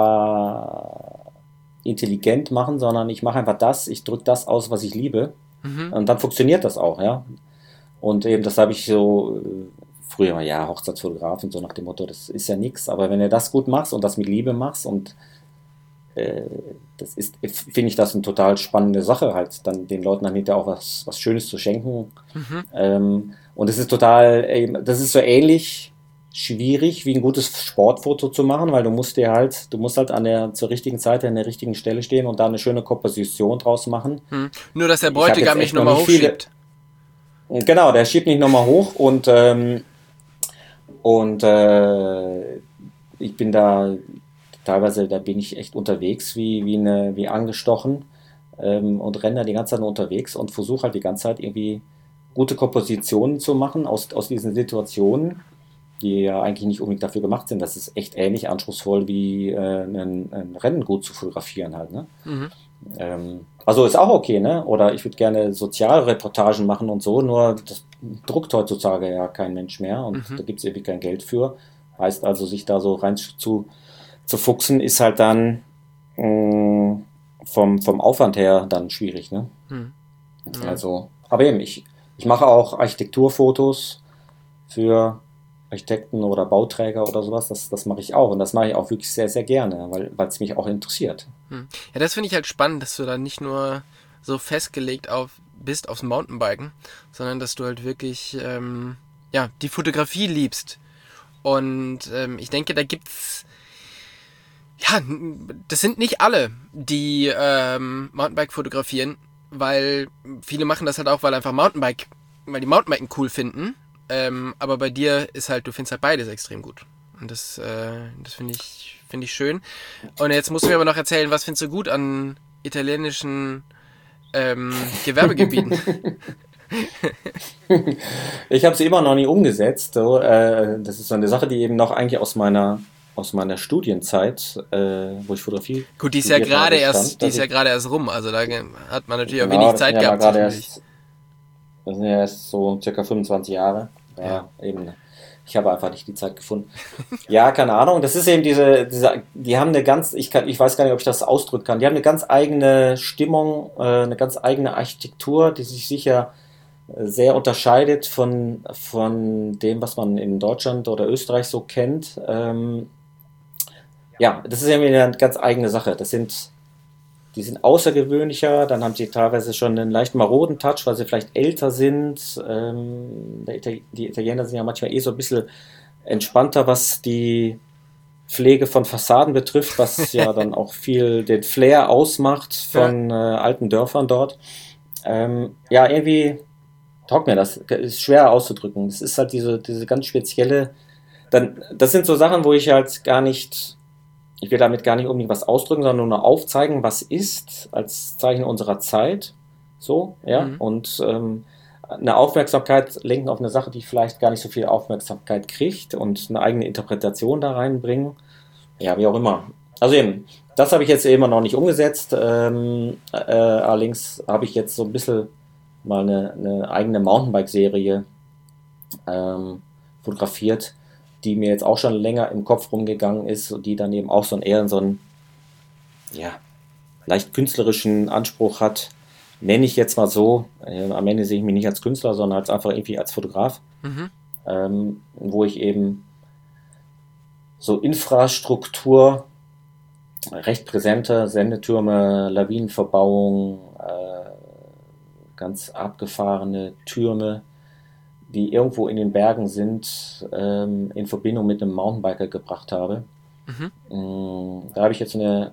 C: extra intelligent machen, sondern ich mache einfach das, ich drücke das aus, was ich liebe
B: Mhm.
C: und dann funktioniert das auch, ja. Und eben, das habe ich so äh, früher mal, ja, Hochzeitsfotograf und so nach dem Motto, das ist ja nix, aber wenn du das gut machst und das mit Liebe machst und äh, das ist, finde ich das eine total spannende Sache, halt dann den Leuten dann hinterher auch was, was Schönes zu schenken.
B: Mhm.
C: Ähm, und es ist total, eben, das ist so ähnlich schwierig wie ein gutes Sportfoto zu machen, weil du musst dir halt, du musst halt an der, zur richtigen Zeit an der richtigen Stelle stehen und da eine schöne Komposition draus machen.
B: Mhm. Nur, dass der
C: Ich habe
B: Bräutigam
C: jetzt
B: nicht
C: echt noch
B: nochmal
C: nicht viele,
B: hochschiebt.
C: genau, der schiebt nicht nochmal hoch und ähm, und äh, ich bin da teilweise, da bin ich echt unterwegs, wie, wie, eine, wie angestochen ähm, und renne da die ganze Zeit nur unterwegs und versuche halt die ganze Zeit irgendwie gute Kompositionen zu machen aus, aus diesen Situationen, die ja eigentlich nicht unbedingt dafür gemacht sind. Das ist echt ähnlich anspruchsvoll wie äh, ein, ein Rennen gut zu fotografieren halt, ne?
B: Mhm.
C: Ähm, also ist auch okay, ne? Oder ich würde gerne Sozialreportagen machen und so, nur das druckt heutzutage ja kein Mensch mehr und
B: Mhm.
C: da gibt es irgendwie kein Geld für. Heißt also, sich da so rein zu, zu fuchsen, ist halt dann mh, vom, vom Aufwand her dann schwierig, ne?
B: Mhm. Ja.
C: Also, aber eben, ich, ich mache auch Architekturfotos für Architekten oder Bauträger oder sowas, das, das mache ich auch und das mache ich auch wirklich sehr, sehr gerne, weil weil es mich auch interessiert.
B: Hm. Ja, das finde ich halt spannend, dass du da nicht nur so festgelegt auf, bist aufs Mountainbiken, sondern dass du halt wirklich ähm, ja, die Fotografie liebst. Und ähm, ich denke, da gibt's ja, n- das sind nicht alle, die ähm, Mountainbike fotografieren, weil viele machen das halt auch, weil einfach Mountainbike, weil die Mountainbiken cool finden. Ähm, aber bei dir ist halt, du findest halt beides extrem gut. Und das, äh, das finde ich, finde ich schön. Und jetzt musst du mir aber noch erzählen, was findest du gut an italienischen ähm, Gewerbegebieten?
C: Ich habe sie immer noch nie umgesetzt. So, äh, das ist so eine Sache, die eben noch eigentlich aus meiner aus meiner Studienzeit, äh, wo ich Fotografie
B: Gut, die ist ja
C: studiert
B: gerade
C: habe,
B: erst,
C: stammt,
B: die
C: dass
B: ist ja
C: ich
B: gerade erst rum. Also da ge- hat man natürlich auch
C: genau,
B: wenig
C: das sind
B: Zeit
C: ja mal
B: gehabt
C: gerade
B: zwischendurch.
C: erst, das sind ja erst so circa fünfundzwanzig Jahre.
B: Ja.
C: Ja, eben. Ich habe einfach nicht die Zeit gefunden. Ja, keine Ahnung. Das ist eben diese, diese, die haben eine ganz, ich kann, ich weiß gar nicht, ob ich das ausdrücken kann. Die haben eine ganz eigene Stimmung, äh, eine ganz eigene Architektur, die sich sicher sehr unterscheidet von, von dem, was man in Deutschland oder Österreich so kennt. Ähm, ja, das ist irgendwie eine ganz eigene Sache. Das sind, die sind außergewöhnlicher, dann haben sie teilweise schon einen leicht maroden Touch, weil sie vielleicht älter sind. Ähm, der Itali- die Italiener sind ja manchmal eh so ein bisschen entspannter, was die Pflege von Fassaden betrifft, was ja dann auch viel den Flair ausmacht von äh, alten Dörfern dort. Ähm, ja, irgendwie taugt mir das. Ist schwer auszudrücken. Das ist halt diese, diese ganz spezielle. Dann, das sind so Sachen, wo ich halt gar nicht, ich will damit gar nicht unbedingt was ausdrücken, sondern nur aufzeigen, was ist, als Zeichen unserer Zeit. So, ja.
B: Mhm.
C: Und ähm, eine Aufmerksamkeit lenken auf eine Sache, die vielleicht gar nicht so viel Aufmerksamkeit kriegt und eine eigene Interpretation da reinbringen. Ja, wie auch immer. Also eben, das habe ich jetzt immer noch nicht umgesetzt. Ähm, äh, allerdings habe ich jetzt so ein bisschen mal eine, eine eigene Mountainbike-Serie ähm, fotografiert, die mir jetzt auch schon länger im Kopf rumgegangen ist und die dann eben auch so ein, eher so einen, ja, leicht künstlerischen Anspruch hat. Nenne ich jetzt mal so. Äh, am Ende sehe ich mich nicht als Künstler, sondern als einfach irgendwie als Fotograf,
B: Mhm.
C: ähm, wo ich eben so Infrastruktur, recht präsente Sendetürme, Lawinenverbauung, äh, ganz abgefahrene Türme, die irgendwo in den Bergen sind, ähm, in Verbindung mit einem Mountainbiker gebracht habe.
B: Mhm.
C: Ähm, Da habe ich jetzt eine,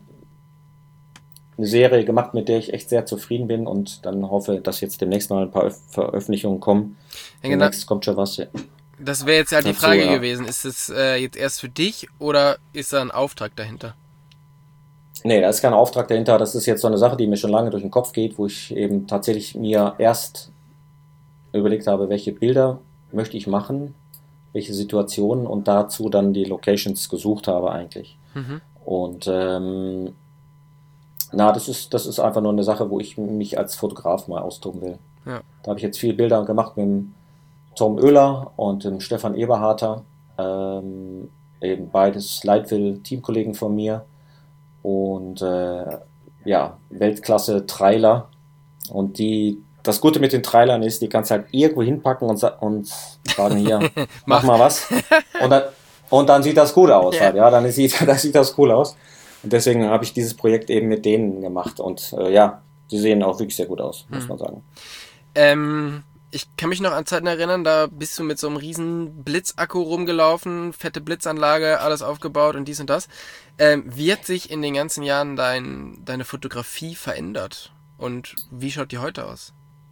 C: eine Serie gemacht, mit der ich echt sehr zufrieden bin und dann hoffe, dass jetzt demnächst mal ein paar Öf- Veröffentlichungen kommen.
B: Ja, genau.
C: Demnächst kommt schon was. Ja.
B: Das wäre jetzt halt die
C: Dazu,
B: Frage
C: ja.
B: gewesen. Ist es äh, jetzt erst für dich oder ist da ein Auftrag dahinter?
C: Nee, da ist kein Auftrag dahinter. Das ist jetzt so eine Sache, die mir schon lange durch den Kopf geht, wo ich eben tatsächlich mir erst überlegt habe, welche Bilder möchte ich machen, welche Situationen und dazu dann die Locations gesucht habe eigentlich.
B: Mhm.
C: Und ähm, na, das ist, das ist einfach nur eine Sache, wo ich mich als Fotograf mal austoben will.
B: Ja.
C: Da habe ich jetzt viele Bilder gemacht mit dem Tom Oehler und dem Stefan Eberharter, ähm, eben beides Leitwil-Teamkollegen von mir und äh, ja, Weltklasse-Trailer. Und die, das Gute mit den Trailern ist, die kannst du halt irgendwo hinpacken und, sa- und sagen, hier, mach
B: Mach.
C: mal was. Und dann, und dann sieht das gut aus.
B: Ja.
C: Halt, ja, dann sieht, dann sieht das cool aus. Und deswegen habe ich dieses Projekt eben mit denen gemacht. Und äh, ja, die sehen auch wirklich sehr gut aus, muss man sagen.
B: Ähm, ich kann mich noch an Zeiten erinnern, da bist du mit so einem riesen Blitzakku rumgelaufen, fette Blitzanlage, alles aufgebaut und dies und das. Ähm, wie hat sich in den ganzen Jahren dein, deine Fotografie verändert? Und wie schaut die heute aus?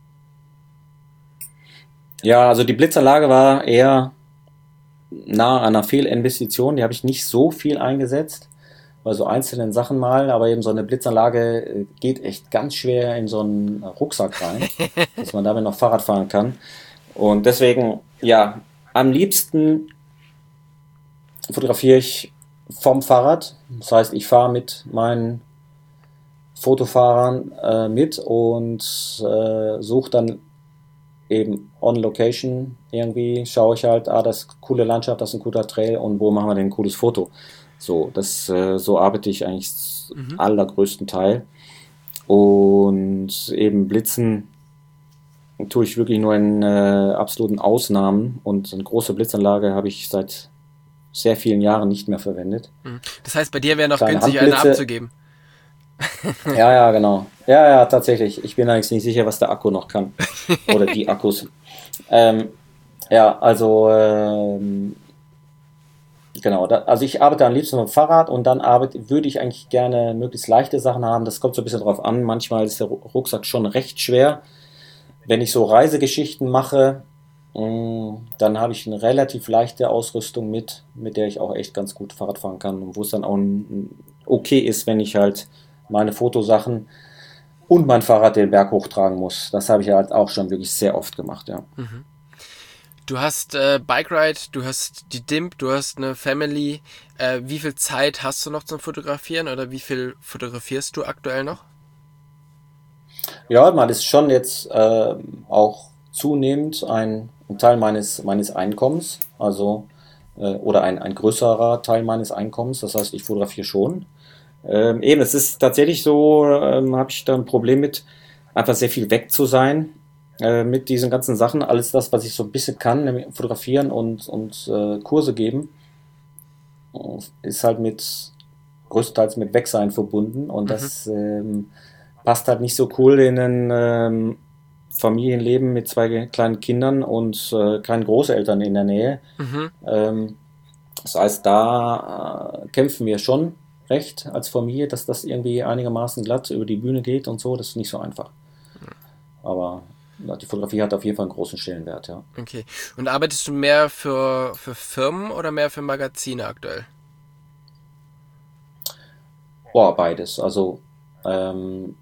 C: Ja, also die Blitzanlage war eher nah an einer Fehlinvestition. Die habe ich nicht so viel eingesetzt, bei so einzelnen Sachen mal, aber eben so eine Blitzanlage äh, geht echt ganz schwer in so einen Rucksack rein, dass man damit noch Fahrrad fahren kann. Und deswegen, ja, am liebsten fotografiere ich vom Fahrrad. Das heißt, ich fahre mit meinen Fotofahrern äh, mit und äh, suche dann eben on Location irgendwie, schaue ich halt, ah, das ist eine coole Landschaft, das ist ein cooler Trail und wo machen wir denn ein cooles Foto? So, das, äh, so arbeite ich eigentlich
B: Mhm.
C: allergrößten Teil. Und eben Blitzen tue ich wirklich nur in äh, absoluten Ausnahmen und eine große Blitzanlage habe ich seit sehr vielen Jahren nicht mehr verwendet.
B: Mhm. Das heißt, bei dir wäre noch
C: Kleine
B: günstig, eine
C: Handblitze.
B: abzugeben.
C: Ja, ja, genau. Ja, ja, tatsächlich. Ich bin eigentlich nicht sicher, was der Akku noch kann. Oder die Akkus. Ähm, ja, also ähm, genau. Da, also ich arbeite am liebsten mit dem Fahrrad und dann arbeite, würde ich eigentlich gerne möglichst leichte Sachen haben. Das kommt so ein bisschen drauf an. Manchmal ist der Ru- Rucksack schon recht schwer. Wenn ich so Reisegeschichten mache, mh, dann habe ich eine relativ leichte Ausrüstung mit, mit der ich auch echt ganz gut Fahrrad fahren kann und wo es dann auch ein, okay ist, wenn ich halt meine Fotosachen und mein Fahrrad den Berg hochtragen muss. Das habe ich halt auch schon wirklich sehr oft gemacht, ja.
B: Du hast äh, Bike Ride, du hast die D I M P, du hast eine Family. Äh, wie viel Zeit hast du noch zum Fotografieren oder wie viel fotografierst du aktuell noch?
C: Ja, man ist schon jetzt äh, auch zunehmend ein, ein Teil meines, meines Einkommens, also äh, oder ein, ein größerer Teil meines Einkommens. Das heißt, ich fotografiere schon. Ähm, eben, es ist tatsächlich so, ähm, habe ich da ein Problem mit, einfach sehr viel weg zu sein. äh, mit diesen ganzen Sachen, alles das, was ich so ein bisschen kann, nämlich fotografieren und, und äh, Kurse geben, ist halt mit größtenteils mit Wegsein verbunden und mhm. das ähm, passt halt nicht so cool in ein ähm, Familienleben mit zwei kleinen Kindern und äh, keinen Großeltern in der Nähe. Mhm. Ähm, das heißt, da äh, kämpfen wir schon recht als Familie, dass das irgendwie einigermaßen glatt über die Bühne geht und so. Das ist nicht so einfach. Aber ja, die Fotografie hat auf jeden Fall einen großen Stellenwert, ja.
B: Okay. Und arbeitest du mehr für, für Firmen oder mehr für Magazine aktuell?
C: Boah, beides. Also ähm,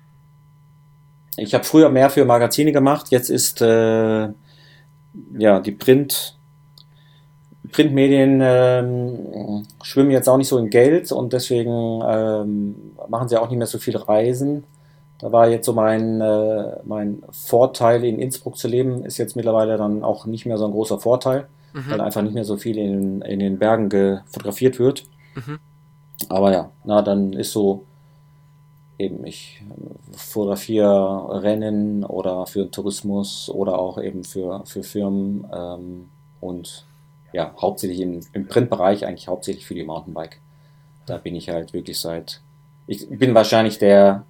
C: ich habe früher mehr für Magazine gemacht. Jetzt ist äh, ja die Print Printmedien ähm, schwimmen jetzt auch nicht so in Geld und deswegen ähm, machen sie auch nicht mehr so viele Reisen. Da war jetzt so mein, äh, mein Vorteil, in Innsbruck zu leben, ist jetzt mittlerweile dann auch nicht mehr so ein großer Vorteil, mhm. weil einfach nicht mehr so viel in, in den Bergen fotografiert wird. Mhm. Aber ja, na dann ist so eben, ich fotografiere Rennen oder für Tourismus oder auch eben für, für Firmen ähm, und ja, hauptsächlich im, im Printbereich, eigentlich hauptsächlich für die Mountainbike. Da bin ich halt wirklich seit, ich bin wahrscheinlich der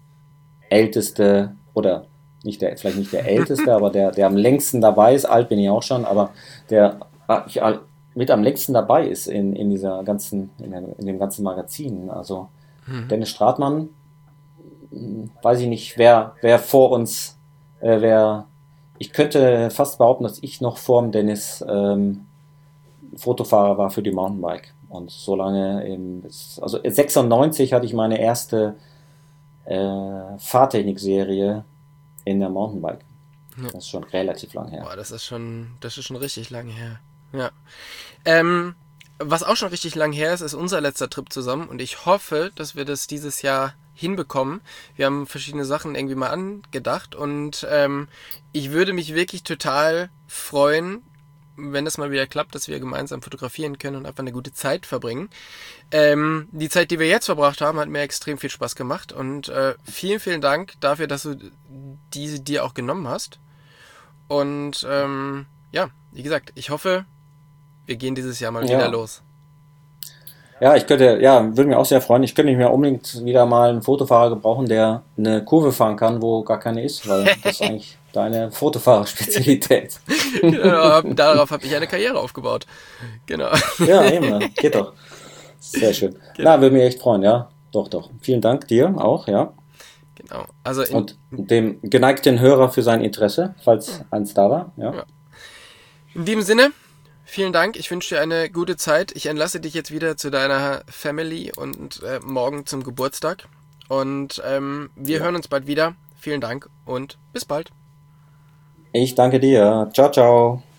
C: älteste oder nicht der, vielleicht nicht der älteste, aber der, der am längsten dabei ist, alt bin ich auch schon, aber der ich, mit am längsten dabei ist in, in dieser ganzen, in, der, in dem ganzen Magazin. Also mhm. Dennis Stratmann, weiß ich nicht, wer, wer vor uns, äh, wer, ich könnte fast behaupten, dass ich noch vor dem Dennis ähm, Fotofahrer war für die Mountainbike. Und so lange, eben, also sechsundneunzig hatte ich meine erste äh, Fahrtechnik-Serie in der Mountainbike. Ja. Das ist schon relativ lang her.
B: Boah, das ist schon, das ist schon richtig lang her. Ja. Ähm, was auch schon richtig lang her ist, ist unser letzter Trip zusammen und ich hoffe, dass wir das dieses Jahr hinbekommen. Wir haben verschiedene Sachen irgendwie mal angedacht und ähm, ich würde mich wirklich total freuen, wenn das mal wieder klappt, dass wir gemeinsam fotografieren können und einfach eine gute Zeit verbringen. Ähm, die Zeit, die wir jetzt verbracht haben, hat mir extrem viel Spaß gemacht und äh, vielen, vielen Dank dafür, dass du diese dir auch genommen hast. Und ähm, ja, wie gesagt, ich hoffe, wir gehen dieses Jahr mal ja. wieder los.
C: Ja, ich könnte, ja, würde mich auch sehr freuen. Ich könnte mir unbedingt wieder mal einen Fotofahrer gebrauchen, der eine Kurve fahren kann, wo gar keine ist, weil das ist eigentlich deine Fotofahrer-Spezialität.
B: Genau, darauf habe ich eine Karriere aufgebaut. Genau.
C: Ja, eben, geht doch. Sehr schön. Genau. Na, würde mich echt freuen, ja. Doch, doch. Vielen Dank dir auch, ja.
B: Genau. Also in,
C: und dem geneigten Hörer für sein Interesse, falls eins da war, ja. ja.
B: In diesem Sinne, vielen Dank. Ich wünsche dir eine gute Zeit. Ich entlasse dich jetzt wieder zu deiner Family und äh, morgen zum Geburtstag. Und ähm, wir ja. hören uns bald wieder. Vielen Dank und bis bald.
C: Ich danke dir. Ciao, ciao.